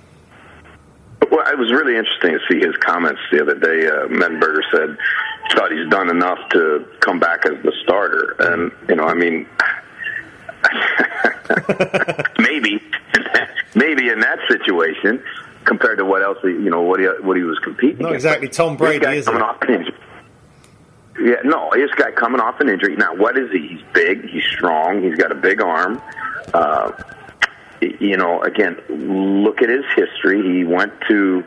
Speaker 3: Well, it was really interesting to see his comments the other day. Uh, Mettenberger said he thought he's done enough to come back as the starter. And, you know, I mean, maybe, maybe in that situation, compared to what else, he, you know, what he what he was competing
Speaker 2: Not
Speaker 3: against.
Speaker 2: exactly Tom Brady, is
Speaker 3: coming
Speaker 2: it?
Speaker 3: Off an injury. Yeah, no, this guy coming off an injury. Now, what is he? He's big, he's strong, he's got a big arm. Uh, you know, again, look at his history. He went to,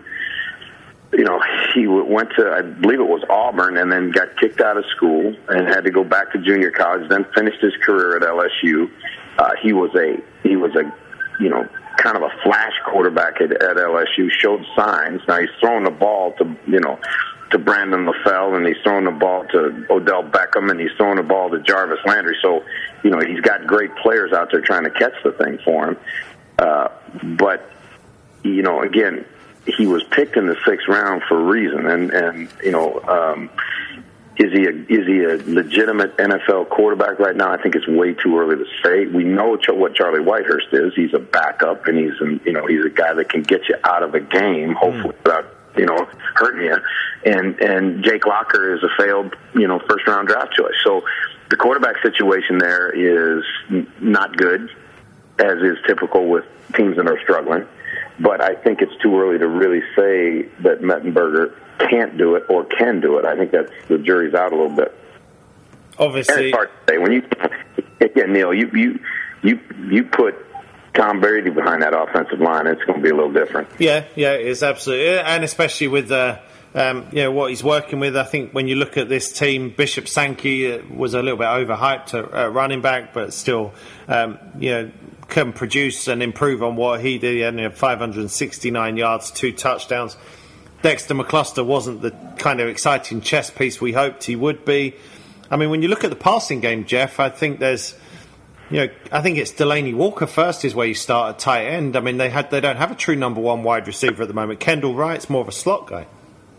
Speaker 3: you know, he went to, I believe it was Auburn, and then got kicked out of school and had to go back to junior college, then finished his career at L S U. Uh, he was a, he was a, you know, kind of a flash quarterback at, at L S U, showed signs. Now he's throwing the ball to, you know, to Brandon LaFell, and he's throwing the ball to Odell Beckham, and he's throwing the ball to Jarvis Landry. So, you know, he's got great players out there trying to catch the thing for him. Uh, but, you know, again, he was picked in the sixth round for a reason. And, and you know, um, is he a, is he a legitimate N F L quarterback right now? I think it's way too early to say. We know ch- what Charlie Whitehurst is. He's a backup, and he's, an, you know, he's a guy that can get you out of a game, hopefully mm. without, you know, hurting you. And and Jake Locker is a failed, you know, first round draft choice. So the quarterback situation there is n- not good, as is typical with teams that are struggling. But I think it's too early to really say that Mettenberger can't do it or can do it. I think that's the jury's out a little bit.
Speaker 2: Obviously,
Speaker 3: and it's hard to say when you again, Neil, you you you you put Tom Brady behind that offensive line, it's going to be a little different.
Speaker 2: Yeah, yeah, it is absolutely, and especially with uh, um, you know, what he's working with. I think when you look at this team, Bishop Sankey was a little bit overhyped at uh, running back, but still, um, you know, can produce and improve on what he did. He had, you know, five hundred sixty-nine yards, two touchdowns. Dexter McCluster wasn't the kind of exciting chess piece we hoped he would be. I mean, when you look at the passing game, Jeff, I think there's, you know, I think it's Delaney Walker first is where you start at tight end. I mean, they had they don't have a true number one wide receiver at the moment. Kendall Wright's more of a slot guy.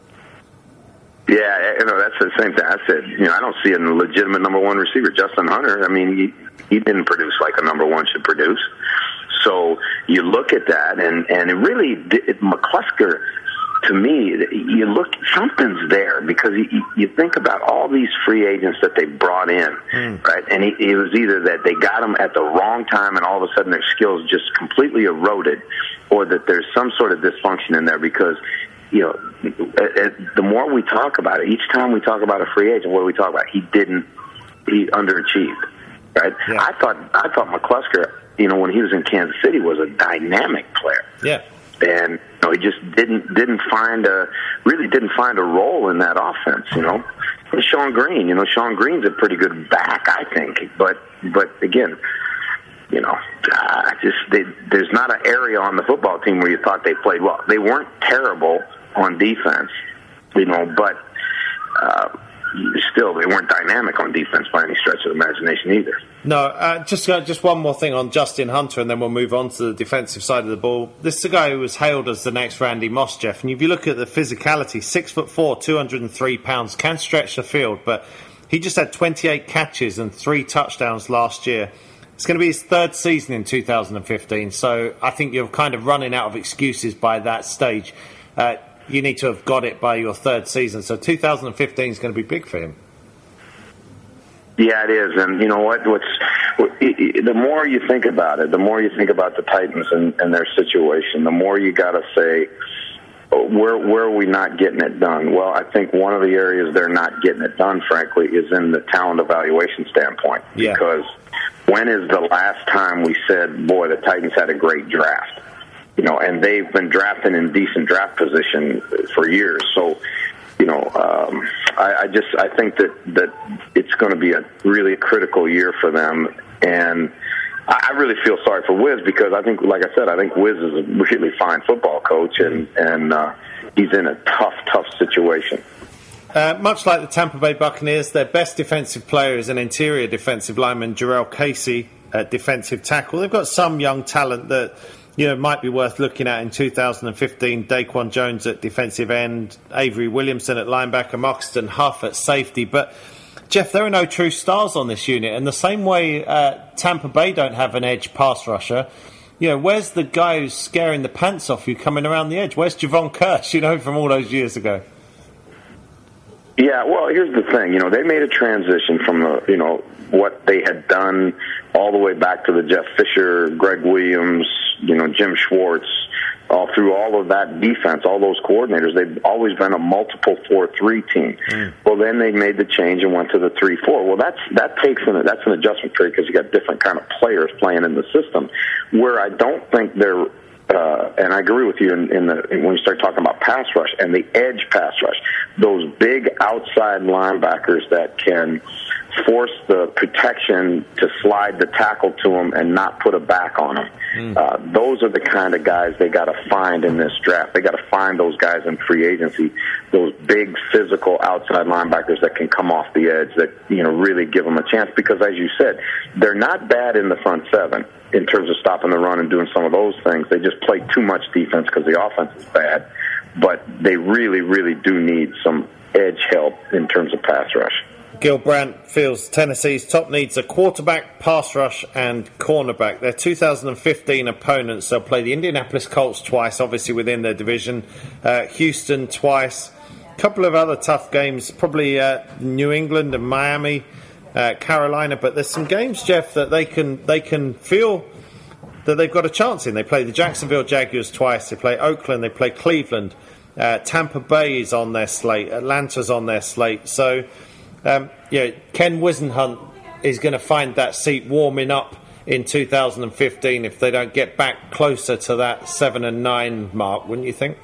Speaker 3: Yeah, you know, that's the same thing I said. You know, I don't see a legitimate number one receiver. Justin Hunter, I mean, he, he didn't produce like a number one should produce. So you look at that, and, and it really, it, McClusker, to me, you look, something's there, because you, you think about all these free agents that they brought in, mm. right? And it, it was either that they got them at the wrong time and all of a sudden their skills just completely eroded, or that there's some sort of dysfunction in there, because, you know, the more we talk about it, each time we talk about a free agent, what do we talk about? He didn't, he underachieved, right? Yeah. I thought, I thought McClusker, you know, when he was in Kansas City, was a dynamic player.
Speaker 2: Yeah.
Speaker 3: and you know, he just didn't didn't find a really didn't find a role in that offense. You know, and Sean Green. You know, Sean Green's a pretty good back, I think. But but again, you know, uh, just they, there's not an area on the football team where you thought they played well. They weren't terrible on defense, you know, but uh, still they weren't dynamic on defense by any stretch of the imagination either.
Speaker 2: No, uh, just uh, just one more thing on Justin Hunter, and then we'll move on to the defensive side of the ball. This is a guy who was hailed as the next Randy Moss, Jeff, and if you look at the physicality, six foot four, two hundred three pounds, can stretch the field, but he just had twenty-eight catches and three touchdowns last year. It's going to be his third season in two thousand fifteen, so I think you're kind of running out of excuses by that stage. Uh, you need to have got it by your third season, so two thousand fifteen is going to be big for him.
Speaker 3: Yeah, it is, and you know what? What's the more you think about it, the more you think about the Titans and, and their situation, the more you got to say, where where are we not getting it done? Well, I think one of the areas they're not getting it done, frankly, is in the talent evaluation standpoint.
Speaker 2: Yeah.
Speaker 3: Because when is the last time we said, boy, the Titans had a great draft? You know, and they've been drafting in decent draft position for years. So, you know, um, I, I just I think that, that it's going to be a really critical year for them. And I really feel sorry for Wiz because I think, like I said, I think Wiz is a really fine football coach, and, and uh, he's in a tough, tough situation.
Speaker 2: Uh, much like the Tampa Bay Buccaneers, their best defensive player is an interior defensive lineman, Jarrell Casey, at defensive tackle. They've got some young talent that, you know, might be worth looking at in two thousand fifteen. Daquan Jones at defensive end, Avery Williamson at linebacker, Moxton Huff at safety. But, Jeff, there are no true stars on this unit. And the same way uh, Tampa Bay don't have an edge pass rusher, you know, where's the guy who's scaring the pants off you coming around the edge? Where's Javon Kirsch, you know, from all those years ago?
Speaker 3: Yeah, well, here's the thing. You know, they made a transition from, the, you know, what they had done all the way back to the Jeff Fisher, Greg Williams, you know, Jim Schwartz, all through all of that defense, all those coordinators. They've always been a multiple four three team. Mm. Well, then they made the change and went to the three four. Well, that's that takes an that's an adjustment period because you got different kind of players playing in the system. Where I don't think they're Uh, and I agree with you in, in the in when you start talking about pass rush and the edge pass rush, those big outside linebackers that can force the protection to slide the tackle to them and not put a back on them. Mm. Uh, those are the kind of guys they got to find in this draft. They got to find those guys in free agency, those big physical outside linebackers that can come off the edge that, you know, really give them a chance. Because as you said, they're not bad in the front seven in terms of stopping the run and doing some of those things. They just play too much defense because the offense is bad. But they really, really do need some edge help in terms of pass rush.
Speaker 2: Gil Brandt feels Tennessee's top needs are quarterback, pass rush, and cornerback. Their two thousand fifteen opponents, they'll play the Indianapolis Colts twice, obviously within their division, uh, Houston twice, a couple of other tough games, probably uh, New England and Miami, uh, Carolina, but there's some games, Jeff, that they can they can feel that they've got a chance in. They play the Jacksonville Jaguars twice, they play Oakland, they play Cleveland, uh, Tampa Bay is on their slate, Atlanta's on their slate, so... Um, yeah, Ken Whisenhunt is going to find that seat warming up in two thousand fifteen if they don't get back closer to that seven and nine mark, wouldn't you think?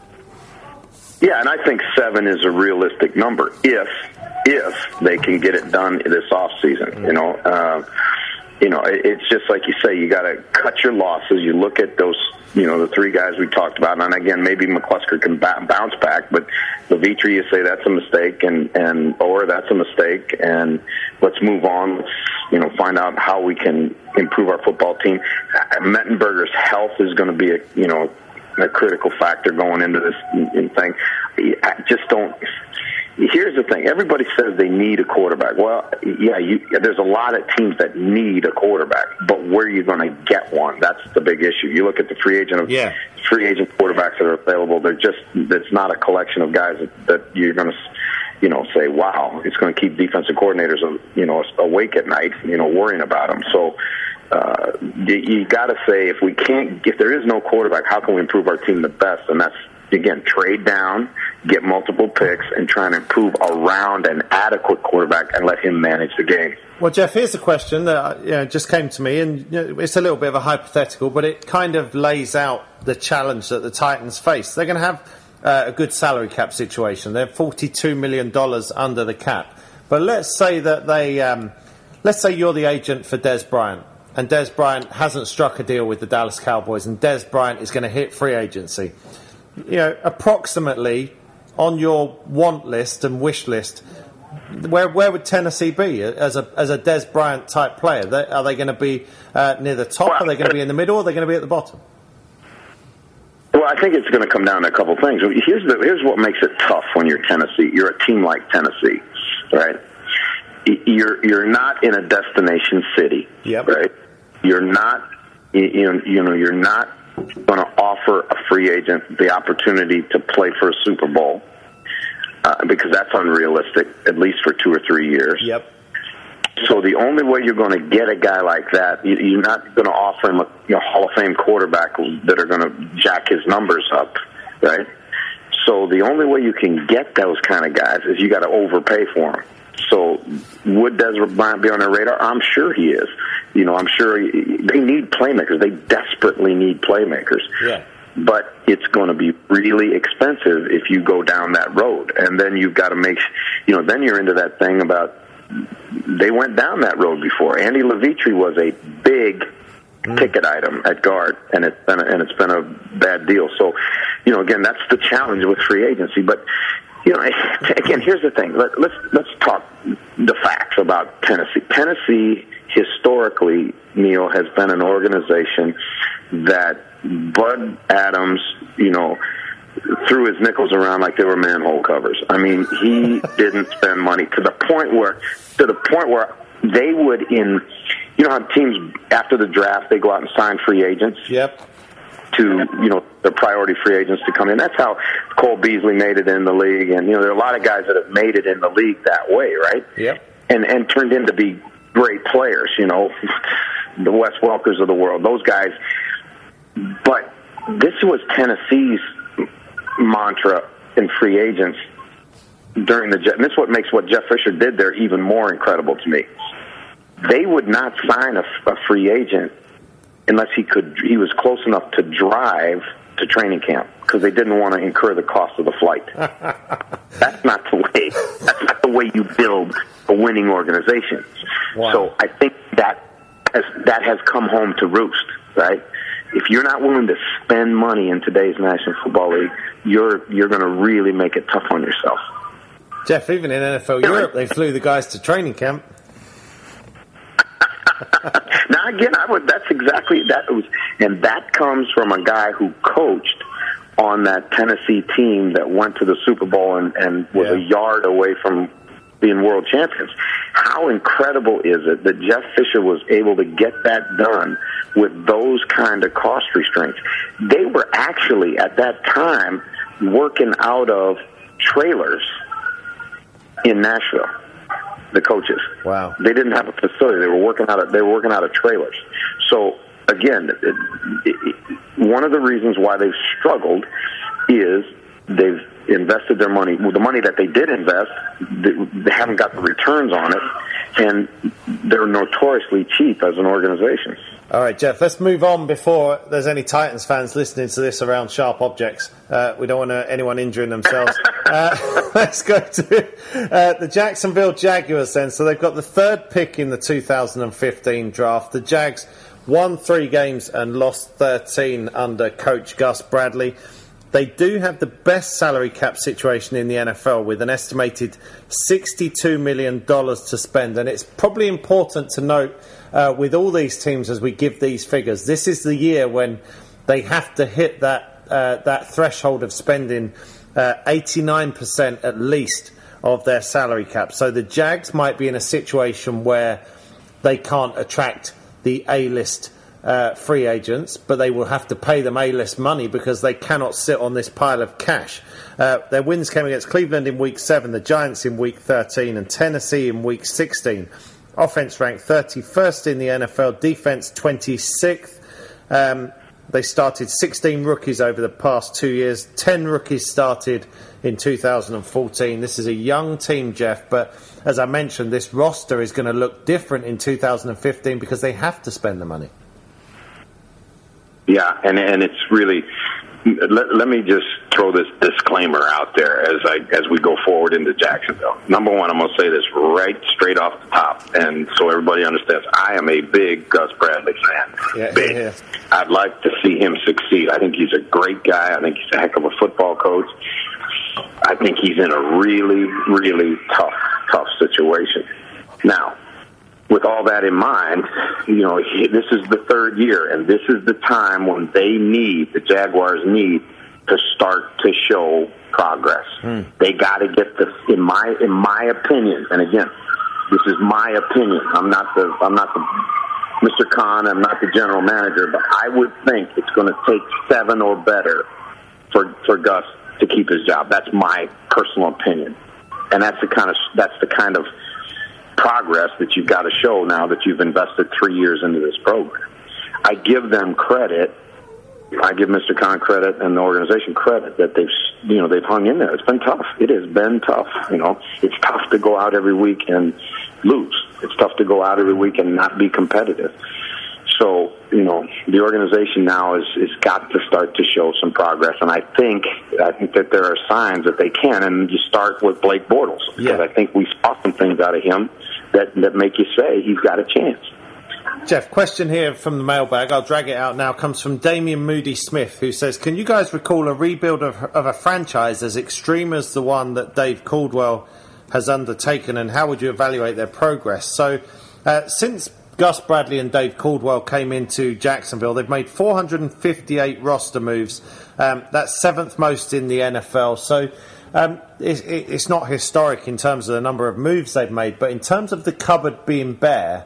Speaker 3: Yeah, and I think seven is a realistic number if if they can get it done this off season. Mm-hmm. You know, uh, you know, it, it's just like you say, you got to cut your losses. You look at those. You know, the three guys we talked about, and again, maybe McClusker can ba- bounce back, but Levitri, you say that's a mistake, and, and or that's a mistake, and let's move on. Let's, you know, find out how we can improve our football team. Mettenberger's health is going to be a, you know, a critical factor going into this thing. I just don't... Here's the thing. Everybody says they need a quarterback. Well, yeah, you, there's a lot of teams that need a quarterback, but where are you going to get one? That's the big issue. You look at the free agent of yeah. free agent quarterbacks that are available. They're just it's not a collection of guys that, that you're going to, you know, say, wow, it's going to keep defensive coordinators, you know, awake at night, you know, worrying about them. So uh, you, you got to say if we can't, if there is no quarterback, how can we improve our team the best? And that's again, trade down, get multiple picks, and try and improve around an adequate quarterback and let him manage the game.
Speaker 2: Well, Jeff, here's a question that you know, just came to me, and you know, it's a little bit of a hypothetical, but it kind of lays out the challenge that the Titans face. They're going to have uh, a good salary cap situation. They're forty-two million dollars under the cap. But let's say that they, um, let's say you're the agent for Dez Bryant, and Dez Bryant hasn't struck a deal with the Dallas Cowboys, and Dez Bryant is going to hit free agency. You know, approximately on your want list and wish list, where where would Tennessee be as a as a Dez Bryant type player? They, are they going to be uh, near the top? Are they going to be in the middle? Or are they going to be at the bottom?
Speaker 3: Well, I think it's going to come down to a couple of things. Here's the here's what makes it tough when you're Tennessee. You're a team like Tennessee, right? You're you're not in a destination city,
Speaker 2: yep.
Speaker 3: right? You're not you you know you're not going to offer a free agent the opportunity to play for a Super Bowl uh, because that's unrealistic, at least for two or three years.
Speaker 2: Yep.
Speaker 3: So the only way you're going to get a guy like that, you're not going to offer him a you know, Hall of Fame quarterback that are going to jack his numbers up, right? So the only way you can get those kind of guys is you got to overpay for them. So would Dez Bryant be on their radar? I'm sure he is. You know, I'm sure he, they need playmakers. They desperately need playmakers.
Speaker 2: Yeah.
Speaker 3: But it's going to be really expensive if you go down that road. And then you've got to make, you know, then you're into that thing about they went down that road before. Andy Levitre was a big mm. ticket item at guard, and it's been a, and it's been a bad deal. So, you know, again, that's the challenge with free agency. But you know, again, here's the thing. Let, let's let's talk the facts about Tennessee. Tennessee historically, Neil, has been an organization that Bud Adams, you know, threw his nickels around like they were manhole covers. I mean, he didn't spend money to the point where to the point where they would in, you know, how teams after the draft they go out and sign free agents.
Speaker 2: Yep.
Speaker 3: To, you know, the priority free agents to come in. That's how Cole Beasley made it in the league. And, you know, there are a lot of guys that have made it in the league that way, right?
Speaker 2: Yep.
Speaker 3: And and turned into be great players, you know, the Wes Welkers of the world, those guys. But this was Tennessee's mantra in free agents during the Jet. And this is what makes what Jeff Fisher did there even more incredible to me. They would not sign a, a free agent unless he could, he was close enough to drive to training camp because they didn't want to incur the cost of the flight. That's not the way. That's not the way you build a winning organization.
Speaker 2: Wow.
Speaker 3: So I think that has, that has come home to roost, right? If you're not willing to spend money in today's National Football League, you're you're going to really make it tough on yourself.
Speaker 2: Jeff, even in N F L Europe, they flew the guys to training camp.
Speaker 3: Now again, I would. That's exactly that was, and that comes from a guy who coached on that Tennessee team that went to the Super Bowl and, and was
Speaker 2: yeah.
Speaker 3: a yard away from being world champions. How incredible is it that Jeff Fisher was able to get that done with those kind of cost restraints? They were actually at that time working out of trailers in Nashville. The coaches.
Speaker 2: Wow.
Speaker 3: They didn't have a facility. They were working out of they were working out of trailers. So again, it, it, it, one of the reasons why they've struggled is they've invested their money. Well, the money that they did invest, they, they haven't got the returns on it, and they're notoriously cheap as an organization.
Speaker 2: All right, Jeff, let's move on before there's any Titans fans listening to this around sharp objects. Uh, we don't want uh, anyone injuring themselves. uh, let's go to uh, the Jacksonville Jaguars then. So they've got the third pick in the two thousand fifteen draft. The Jags won three games and lost thirteen under coach Gus Bradley. They do have the best salary cap situation in the N F L with an estimated sixty-two million dollars to spend. And it's probably important to note uh, with all these teams as we give these figures, this is the year when they have to hit that, uh, that threshold of spending uh, eighty-nine percent at least of their salary cap. So the Jags might be in a situation where they can't attract the A-list Uh, free agents, but they will have to pay them A-list money because they cannot sit on this pile of cash. Uh, their wins came against Cleveland in week seven, the Giants in week thirteen, and Tennessee in week sixteen. Offense ranked thirty-first in the N F L, defense twenty-sixth. Um, they started sixteen rookies over the past two years. ten rookies started in two thousand fourteen. This is a young team, Jeff, but as I mentioned, this roster is going to look different in two thousand fifteen because they have to spend the money.
Speaker 4: Yeah, and and it's really, let, let me just throw this disclaimer out there as I as we go forward into Jacksonville. Number one, I'm going to say this right straight off the top, and so everybody understands, I am a big Gus Bradley fan.
Speaker 2: Yeah,
Speaker 4: big.
Speaker 2: yeah.
Speaker 4: I'd like to see him succeed. I think he's a great guy. I think he's a heck of a football coach. I think he's in a really, really tough, tough situation. Now, with all that in mind, you know, this is the third year, and this is the time when they need, the Jaguars need, to start to show progress. Hmm. They got to get this, in my in my opinion, and again, this is my opinion. I'm not the I'm not the Mister Khan. I'm not the general manager, but I would think it's going to take seven or better for for Gus to keep his job. That's my personal opinion, and that's the kind of that's the kind of progress that you've got to show now that you've invested three years into this program. I give them credit. I give Mister Khan credit and the organization credit that they've, you know, they've hung in there. It's been tough. It has been tough. You know, it's tough to go out every week and lose. It's tough to go out every week and not be competitive. So, you know, the organization now is is got to start to show some progress, and I think I think that there are signs that they can. And you start with Blake Bortles, because
Speaker 2: yeah.
Speaker 4: I think we saw some things out of him that that make you say he's got a chance.
Speaker 2: Jeff, question here from the mailbag. I'll drag it out now. Comes from Damian Moody Smith, who says, "Can you guys recall a rebuild of, of a franchise as extreme as the one that Dave Caldwell has undertaken, and how would you evaluate their progress?" So, uh, since Gus Bradley and Dave Caldwell came into Jacksonville, they've made four hundred fifty-eight roster moves. Um, that's seventh most in the N F L. So um, it, it, it's not historic in terms of the number of moves they've made, but in terms of the cupboard being bare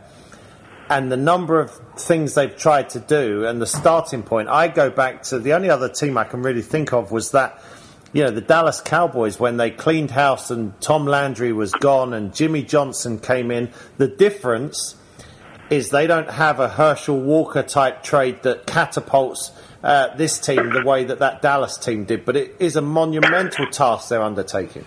Speaker 2: and the number of things they've tried to do and the starting point, I go back to the only other team I can really think of was that, you know, the Dallas Cowboys, when they cleaned house and Tom Landry was gone and Jimmy Johnson came in. The difference is they don't have a Herschel Walker type trade that catapults uh, this team the way that that Dallas team did, but it is a monumental task they're undertaking.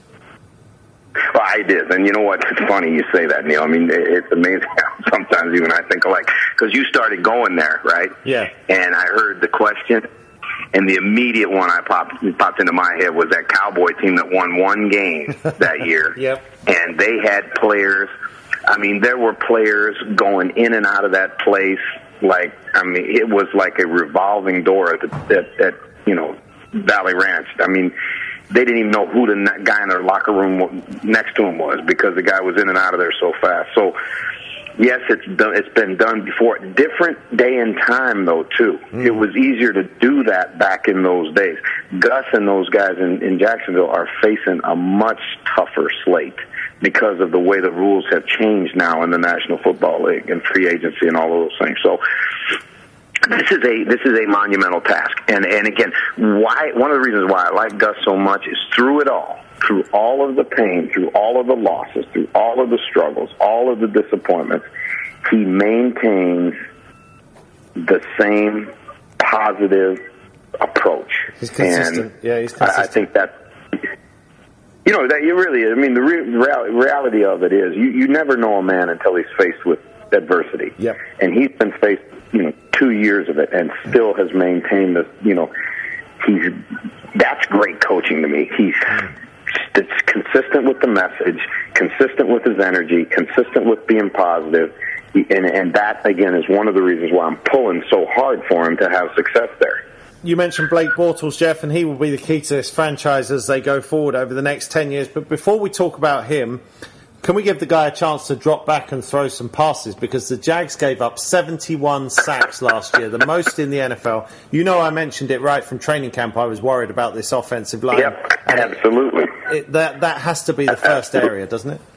Speaker 4: Well, it is, and you know what? It's funny you say that, Neil. I mean, it's amazing how sometimes even I think alike, because you started going there, right?
Speaker 2: Yeah.
Speaker 4: And I heard the question, and the immediate one I popped popped into my head was that Cowboy team that won one game that year.
Speaker 2: Yep.
Speaker 4: And they had players. I mean, there were players going in and out of that place like, I mean, it was like a revolving door at, the, at, at you know, Valley Ranch. I mean, they didn't even know who the guy in their locker room next to him was because the guy was in and out of there so fast. So, yes, it's done, it's been done before. Different day and time, though, too. Mm. It was easier to do that back in those days. Gus and those guys in, in Jacksonville are facing a much tougher slate because of the way the rules have changed now in the National Football League and free agency and all of those things. So this is a this is a monumental task. And and again, why one of the reasons why I like Gus so much is through it all, through all of the pain, through all of the losses, through all of the struggles, all of the disappointments, he maintains the same positive approach.
Speaker 2: He's consistent.
Speaker 4: And
Speaker 2: yeah, he's consistent.
Speaker 4: I, I think that. You know, that you really, I mean, the re- reality of it is you, you never know a man until he's faced with adversity.
Speaker 2: Yep.
Speaker 4: And he's been faced, you know, two years of it and still has maintained this, you know, he's, that's great coaching to me. He's it's consistent with the message, consistent with his energy, consistent with being positive. And, and that, again, is one of the reasons why I'm pulling so hard for him to have success there.
Speaker 2: You mentioned Blake Bortles, Jeff, and he will be the key to this franchise as they go forward over the next ten years. But before we talk about him, can we give the guy a chance to drop back and throw some passes? Because the Jags gave up seventy-one sacks last year, the most in the N F L. You know, I mentioned it right from training camp. I was worried about this offensive line.
Speaker 4: Yep, absolutely.
Speaker 2: It, it, that, that has to be the first area, doesn't it?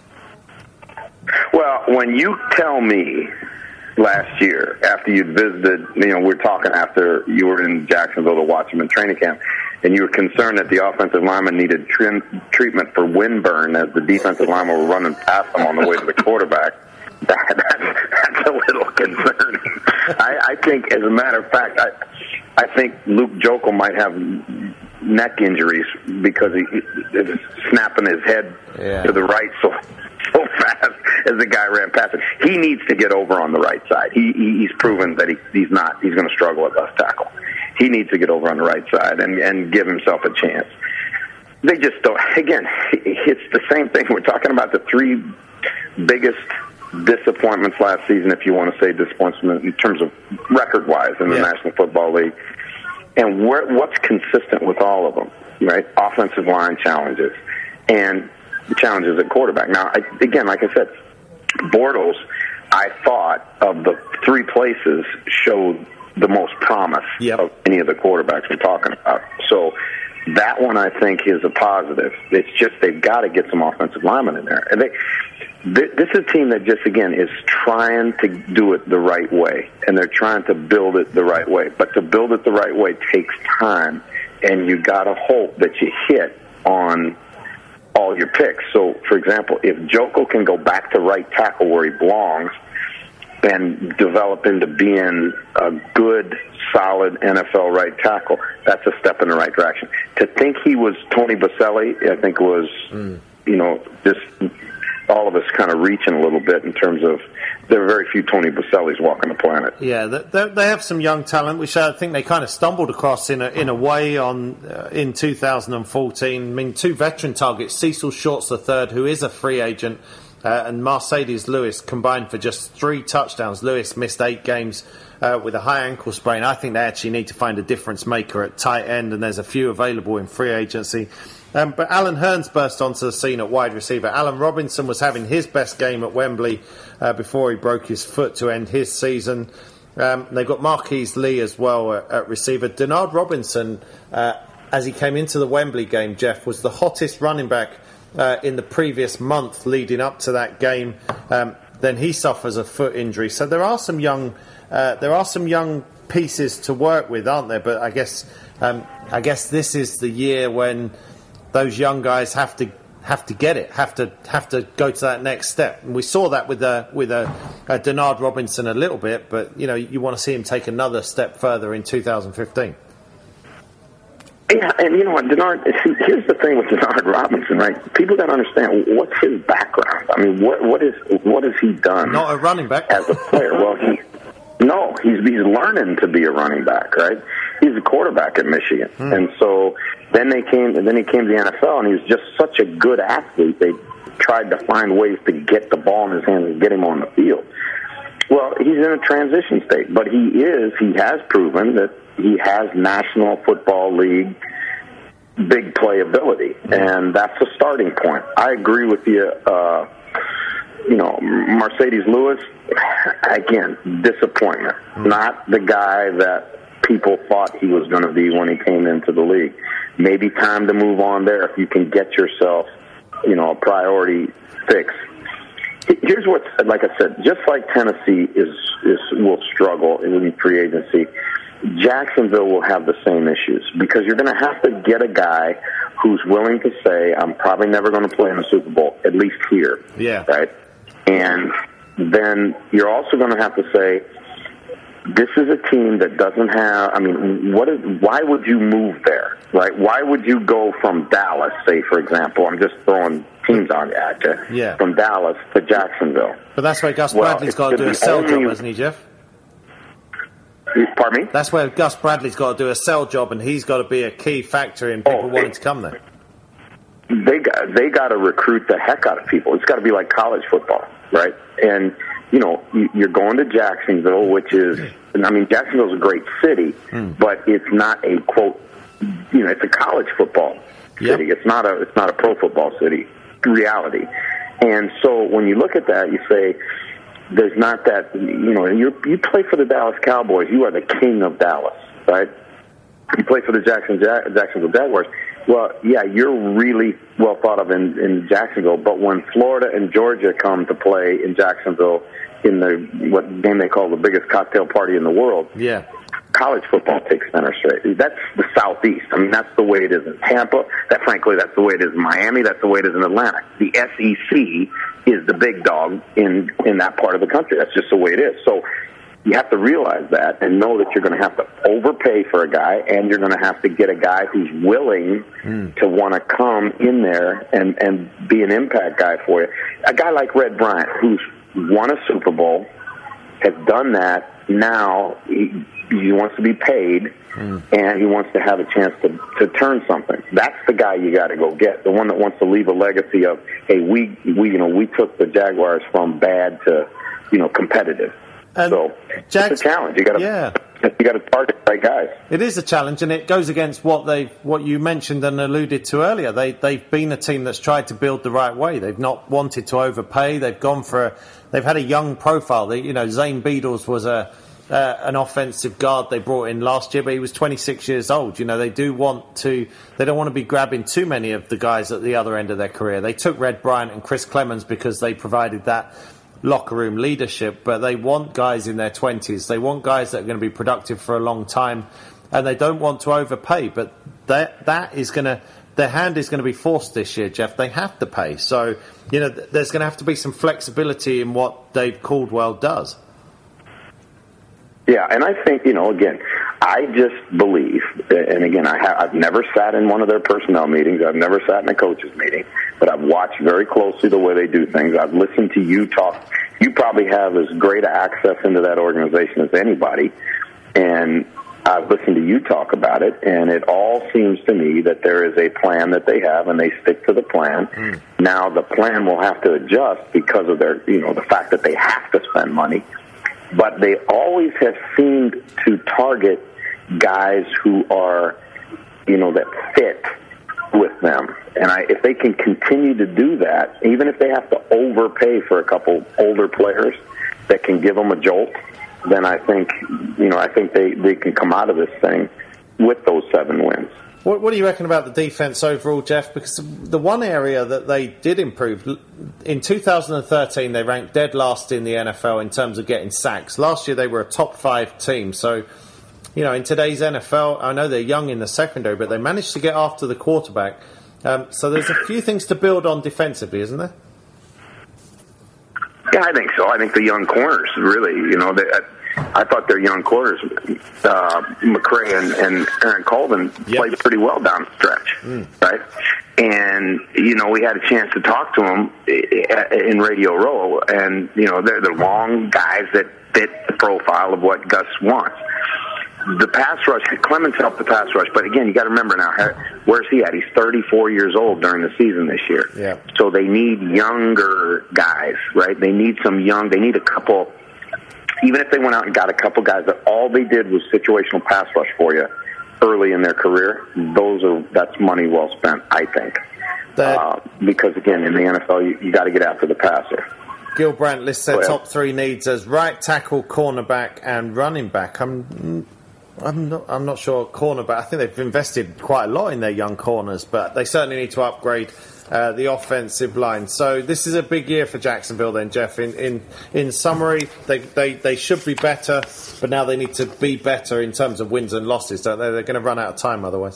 Speaker 4: Well, when you tell me last year, after you'd visited, you know, we're talking after you were in Jacksonville to watch him in training camp, and you were concerned that the offensive lineman needed trim, treatment for wind burn as the defensive lineman were running past him on the way to the quarterback. That, that's, that's
Speaker 3: a little concerning. I, I think, as a matter of fact, I, I think Luke Joeckel might have neck injuries because he, he snapping his head yeah. to the right so so fast as the guy ran past it. He needs to get over on the right side. He, he he's proven that he, he's not. He's going to struggle at left tackle. He needs to get over on the right side and, and give himself a chance. They just don't. Again, it's the same thing. We're talking about the three biggest disappointments last season, if you want to say disappointment in terms of record-wise in the yeah. National Football League. And where, what's consistent with all of them, right? Offensive line challenges and challenges at quarterback. Now, I, again, like I said, Bortles, I thought of the three places showed the most promise yep. of any of the quarterbacks we're talking about. So that one, I think, is a positive. It's just they've got to get some offensive linemen in there. And they, this is a team that just, again, is trying to do it the right way, and they're trying to build it the right way. But to build it the right way takes time, and you got to hope that you hit on all your picks. So, for example, if Joeckel can go back to right tackle where he belongs and develop into being a good, solid N F L right tackle, that's a step in the right direction. To think he was Tony Boselli, I think was, mm. you know, just all of us kind of reaching a little bit in terms of there are very few Tony Bosellis walking the planet.
Speaker 2: Yeah, they, they have some young talent, which I think they kind of stumbled across in a, in a way on uh, in two thousand fourteen. I mean, two veteran targets, Cecil Shorts the third, who is a free agent, uh, and Mercedes Lewis combined for just three touchdowns. Lewis missed eight games uh, with a high ankle sprain. I think they actually need to find a difference maker at tight end, and there's a few available in free agency. Um, but Alan Hearns burst onto the scene at wide receiver. Allen Robinson was having his best game at Wembley uh, before he broke his foot to end his season. Um, they've got Marquise Lee as well at, at receiver. Denard Robinson, uh, as he came into the Wembley game, Jeff, was the hottest running back uh, in the previous month leading up to that game. Um, then he suffers a foot injury. So there are some young, uh, there are some young pieces to work with, aren't there? But I guess, um, I guess this is the year when those young guys have to have to get it, have to have to go to that next step. And we saw that with a with a, a Denard Robinson a little bit, but you know you want to see him take another step further in two thousand fifteen.
Speaker 3: Yeah, and you know what, Denard. Here's the thing with Denard Robinson, right? People got to understand what's his background. I mean, what what is what has he done?
Speaker 2: Not a running back
Speaker 3: as a player. Well, he no, he's he's learning to be a running back, right? He's a quarterback at Michigan, hmm. and so then they came, and then he came to the N F L, and he was just such a good athlete. They tried to find ways to get the ball in his hands and get him on the field. Well, he's in a transition state, but he is, he has proven that he has National Football League big play ability, hmm. and that's a starting point. I agree with you. Uh, you know, Mercedes Lewis, again, disappointment. Hmm. Not the guy that people thought he was going to be when he came into the league. Maybe time to move on there if you can get yourself, you know, a priority fix. Here's what's, like I said, just like Tennessee is, is will struggle in free agency, Jacksonville will have the same issues because you're going to have to get a guy who's willing to say, I'm probably never going to play in the Super Bowl, at least here.
Speaker 2: Yeah.
Speaker 3: Right? And then you're also going to have to say, this is a team that doesn't have, I mean, what is, why would you move there, right? Why would you go from Dallas, say, for example, I'm just throwing teams on at you,
Speaker 2: yeah.
Speaker 3: from Dallas to Jacksonville.
Speaker 2: But that's where Gus Bradley's well, got to do a sell only, job, hasn't he, Jeff?
Speaker 3: Pardon me?
Speaker 2: That's where Gus Bradley's got to do a sell job, and he's got to be a key factor in people oh, wanting to come there.
Speaker 3: They got, they got to recruit the heck out of people. It's got to be like college football, right? And you know, you're going to Jacksonville, which is, I mean, Jacksonville's a great city, mm. but it's not a, quote, you know, it's a college football city. Yep. It's not a, it's not a pro football city, reality. And so when you look at that, you say, there's not that, you know, you you play for the Dallas Cowboys, you are the king of Dallas, right? You play for the Jackson, Jacksonville Jaguars. Well, yeah, you're really well thought of in, in Jacksonville, but when Florida and Georgia come to play in Jacksonville in the what game they call the biggest cocktail party in the world,
Speaker 2: yeah,
Speaker 3: college football takes center stage. That's the Southeast. I mean, that's the way it is in Tampa. That, frankly, that's the way it is in Miami. That's the way it is in Atlanta. The S E C
Speaker 4: is the big dog in, in that part of the country. That's just the way it is. So you have to realize that and know that you're going to have to overpay for a guy, and you're going to have to get a guy who's willing mm. to want to come in there and, and be an impact guy for you. A guy like Red Bryant, who's won a Super Bowl, has done that. Now he, he wants to be paid, mm. and he wants to have a chance to, to turn something. That's the guy you got to go get. The one that wants to leave a legacy of, hey, we, we you know we took the Jaguars from bad to you know competitive. And so Jags, it's a challenge. You got to yeah. you got to target the right guys.
Speaker 2: It is a challenge, and it goes against what they what you mentioned and alluded to earlier. They they've been a team that's tried to build the right way. They've not wanted to overpay. They've gone for a, they've had a young profile. They, you know, Zane Beadles was a uh, an offensive guard they brought in last year, but he was twenty-six years old. You know, they do want to. They don't want to be grabbing too many of the guys at the other end of their career. They took Red Bryant and Chris Clemens because they provided that locker room leadership, but they want guys in their twenties. They want guys that are going to be productive for a long time, and they don't want to overpay. But that that is going to their hand is going to be forced this year, Jeff. They have to pay. So you know there's going to have to be some flexibility in what Dave Caldwell does.
Speaker 4: Yeah, and I think, you know, again, I just believe, and again, I have, I've never sat in one of their personnel meetings. I've never sat in a coach's meeting, but I've watched very closely the way they do things. I've listened to you talk. You probably have as great access into that organization as anybody, and I've listened to you talk about it, and it all seems to me that there is a plan that they have, and they stick to the plan. Mm. Now, the plan will have to adjust because of their, you know, the fact that they have to spend money. But they always have seemed to target guys who are, you know, that fit with them. And I, if they can continue to do that, even if they have to overpay for a couple older players that can give them a jolt, then I think, you know, I think they, they can come out of this thing with those seven wins.
Speaker 2: What, what do you reckon about the defense overall, Jeff? Because the one area that they did improve, in two thousand thirteen, they ranked dead last in the N F L in terms of getting sacks. Last year, they were a top five team. So, you know, in today's N F L, I know they're young in the secondary, but they managed to get after the quarterback. Um, so there's a few things to build on defensively, isn't there?
Speaker 4: Yeah, I think so. I think the young corners, really, you know, they, I thought their young corners, uh, McCray and, and Aaron Colvin, yep. played pretty well down the stretch, mm. right? And, you know, we had a chance to talk to them in Radio Row, and, you know, they're the long guys that fit the profile of what Gus wants. The pass rush, Clemens helped the pass rush, but again, you got to remember now, where's he at? He's thirty-four years old during the season this year.
Speaker 2: Yeah.
Speaker 4: So they need younger guys, right? They need some young, they need a couple, even if they went out and got a couple guys that all they did was situational pass rush for you early in their career, those are, that's money well spent, I think. That, uh, because again, in the N F L, you, you got to get after the passer.
Speaker 2: Gil Brandt lists their top three needs as right tackle, cornerback, and running back. I'm, I'm not, I'm not sure cornerback. I think they've invested quite a lot in their young corners, but they certainly need to upgrade uh, the offensive line. So this is a big year for Jacksonville, then, Jeff. In in, in summary, they, they they should be better, but now they need to be better in terms of wins and losses, don't they? They're going to run out of time otherwise.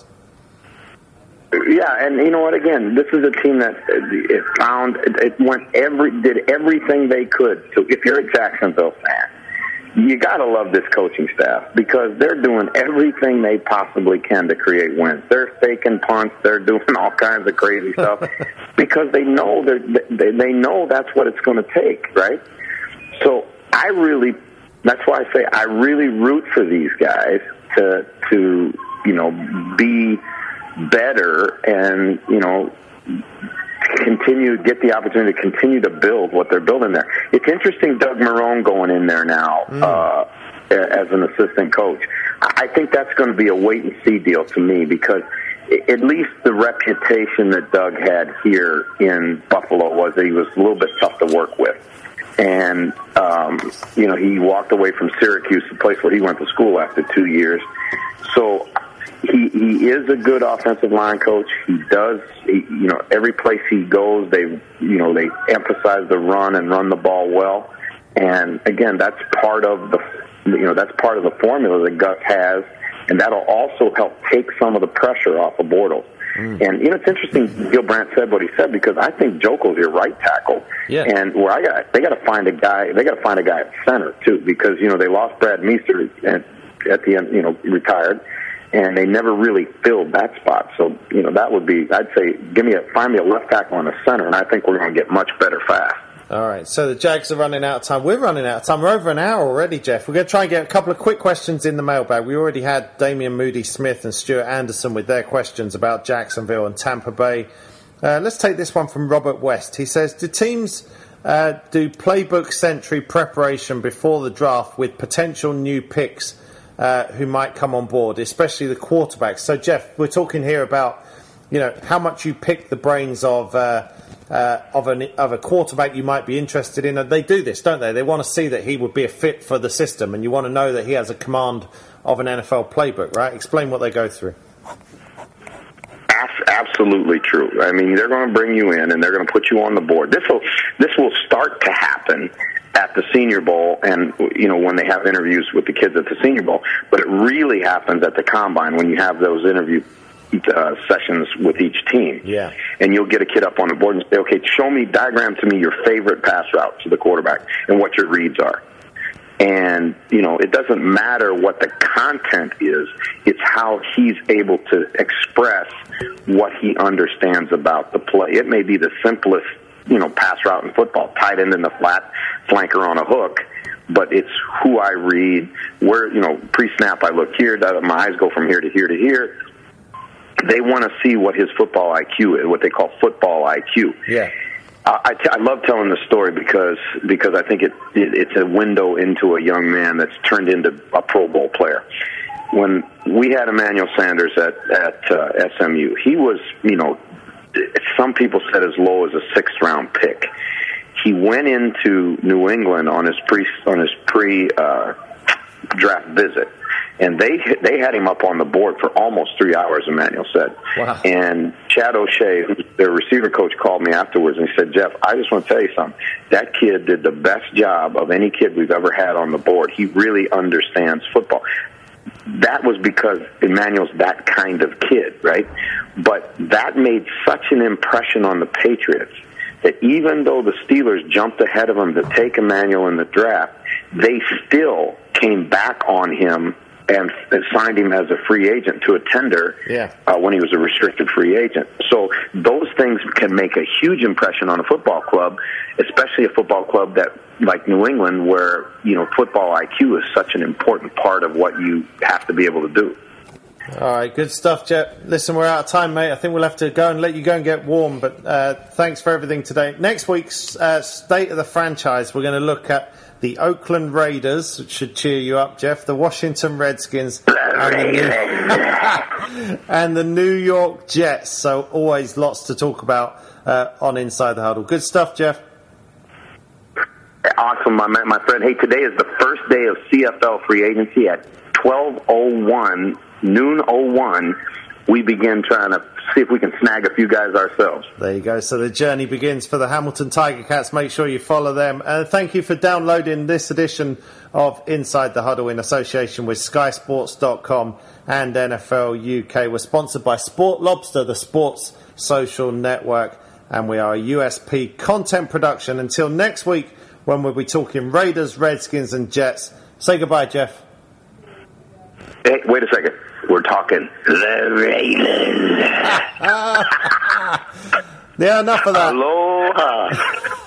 Speaker 4: Yeah, and you know what? Again, this is a team that it found it, it went every did everything they could. So if you're a Jacksonville fan, you got to love this coaching staff because they're doing everything they possibly can to create wins. They're faking punts, they're doing all kinds of crazy stuff because they know they they know that's what it's going to take, right? So I really, that's why I say I really root for these guys to to you know be better and, you know, continue, get the opportunity to continue to build what they're building there. It's interesting Doug Marrone going in there now mm. uh, as an assistant coach. I think that's going to be a wait-and-see deal to me because at least the reputation that Doug had here in Buffalo was that he was a little bit tough to work with. And, um, you know, he walked away from Syracuse, the place where he went to school after two years. So He he is a good offensive line coach. He does, he, you know, every place he goes, they, you know, they emphasize the run and run the ball well. And again, that's part of the, you know, that's part of the formula that Gus has, and that'll also help take some of the pressure off of Bortles.
Speaker 3: Mm. And, you know, it's interesting Gil Brandt said what he said, because I think Jokel's your right tackle.
Speaker 2: Yeah.
Speaker 3: And where I got, they got to find a guy, they got to find a guy at center, too, because, you know, they lost Brad Meester at, at the end, you know, retired, and they never really filled that spot. So, you know, that would be, I'd say, give me a, find me a left tackle on the center, and I think we're going to get much better fast.
Speaker 2: All right, so the Jags are running out of time. We're running out of time. We're over an hour already, Jeff. We're going to try and get a couple of quick questions in the mailbag. We already had Damian Moody-Smith and Stuart Anderson with their questions about Jacksonville and Tampa Bay. Uh, let's take this one from Robert West. He says, do teams uh, do playbook-century preparation before the draft with potential new picks uh, who might come on board, especially the quarterbacks? So, Jeff, we're talking here about, you know, how much you pick the brains of... Uh, Uh, of, an, of a quarterback you might be interested in. They do this, don't they? They want to see that he would be a fit for the system, and you want to know that he has a command of an N F L playbook, right? Explain what they go through.
Speaker 3: Absolutely true. I mean, they're going to bring you in, and they're going to put you on the board. This will this will start to happen at the Senior Bowl, and you know when they have interviews with the kids at the Senior Bowl. But it really happens at the Combine when you have those interviews. Uh, sessions with each team.
Speaker 2: Yeah.
Speaker 3: And you'll get a kid up on the board and say, okay, show me, diagram to me your favorite pass route to the quarterback and what your reads are. And, you know, it doesn't matter what the content is, it's how he's able to express what he understands about the play. It may be the simplest, you know, pass route in football, tight end in the flat, flanker on a hook, but it's who I read, where, you know, pre-snap I look here, my eyes go from here to here to here. They want to see what his football I Q is, what they call football I Q.
Speaker 2: Yeah,
Speaker 3: uh, I, t- I love telling the story because because I think it, it it's a window into a young man that's turned into a Pro Bowl player. When we had Emmanuel Sanders at at uh, S M U, he was, you know, some people said as low as a sixth round pick. He went into New England on his pre on his pre uh, draft visit. And they they had him up on the board for almost three hours, Emmanuel said.
Speaker 2: Wow.
Speaker 3: And Chad O'Shea, their receiver coach, called me afterwards and he said, Jeff, I just want to tell you something. That kid did the best job of any kid we've ever had on the board. He really understands football. That was because Emmanuel's that kind of kid, right? But that made such an impression on the Patriots that even though the Steelers jumped ahead of him to take Emmanuel in the draft, they still came back on him and signed him as a free agent to a tender
Speaker 2: yeah.
Speaker 3: uh, when he was a restricted free agent. So those things can make a huge impression on a football club, especially a football club that, like New England, where, you know, football I Q is such an important part of what you have to be able to do.
Speaker 2: All right, good stuff, Jeff. Listen, we're out of time, mate. I think we'll have to go and let you go and get warm, but uh, thanks for everything today. Next week's uh, State of the Franchise, we're going to look at the Oakland Raiders, which should cheer you up, Jeff, the Washington Redskins, and the, New- and the New York Jets. So always lots to talk about uh, on Inside the Huddle. Good stuff, Jeff.
Speaker 3: Awesome, my man, my friend. Hey, today is the first day of C F L free agency at twelve oh one, noon oh one. We begin trying to see if we can snag a few guys ourselves.
Speaker 2: There you go. So the journey begins for the Hamilton Tiger Cats. Make sure you follow them. And uh, thank you for downloading this edition of Inside the Huddle in association with Sky Sports dot com and N F L U K. We're sponsored by Sport Lobster, the sports social network, and we are a U S P content production. Until next week, when we'll be talking Raiders, Redskins, and Jets. Say goodbye, Jeff.
Speaker 3: Hey, wait a second. We're talking the Raiders.
Speaker 2: Yeah, enough of that.
Speaker 3: Aloha.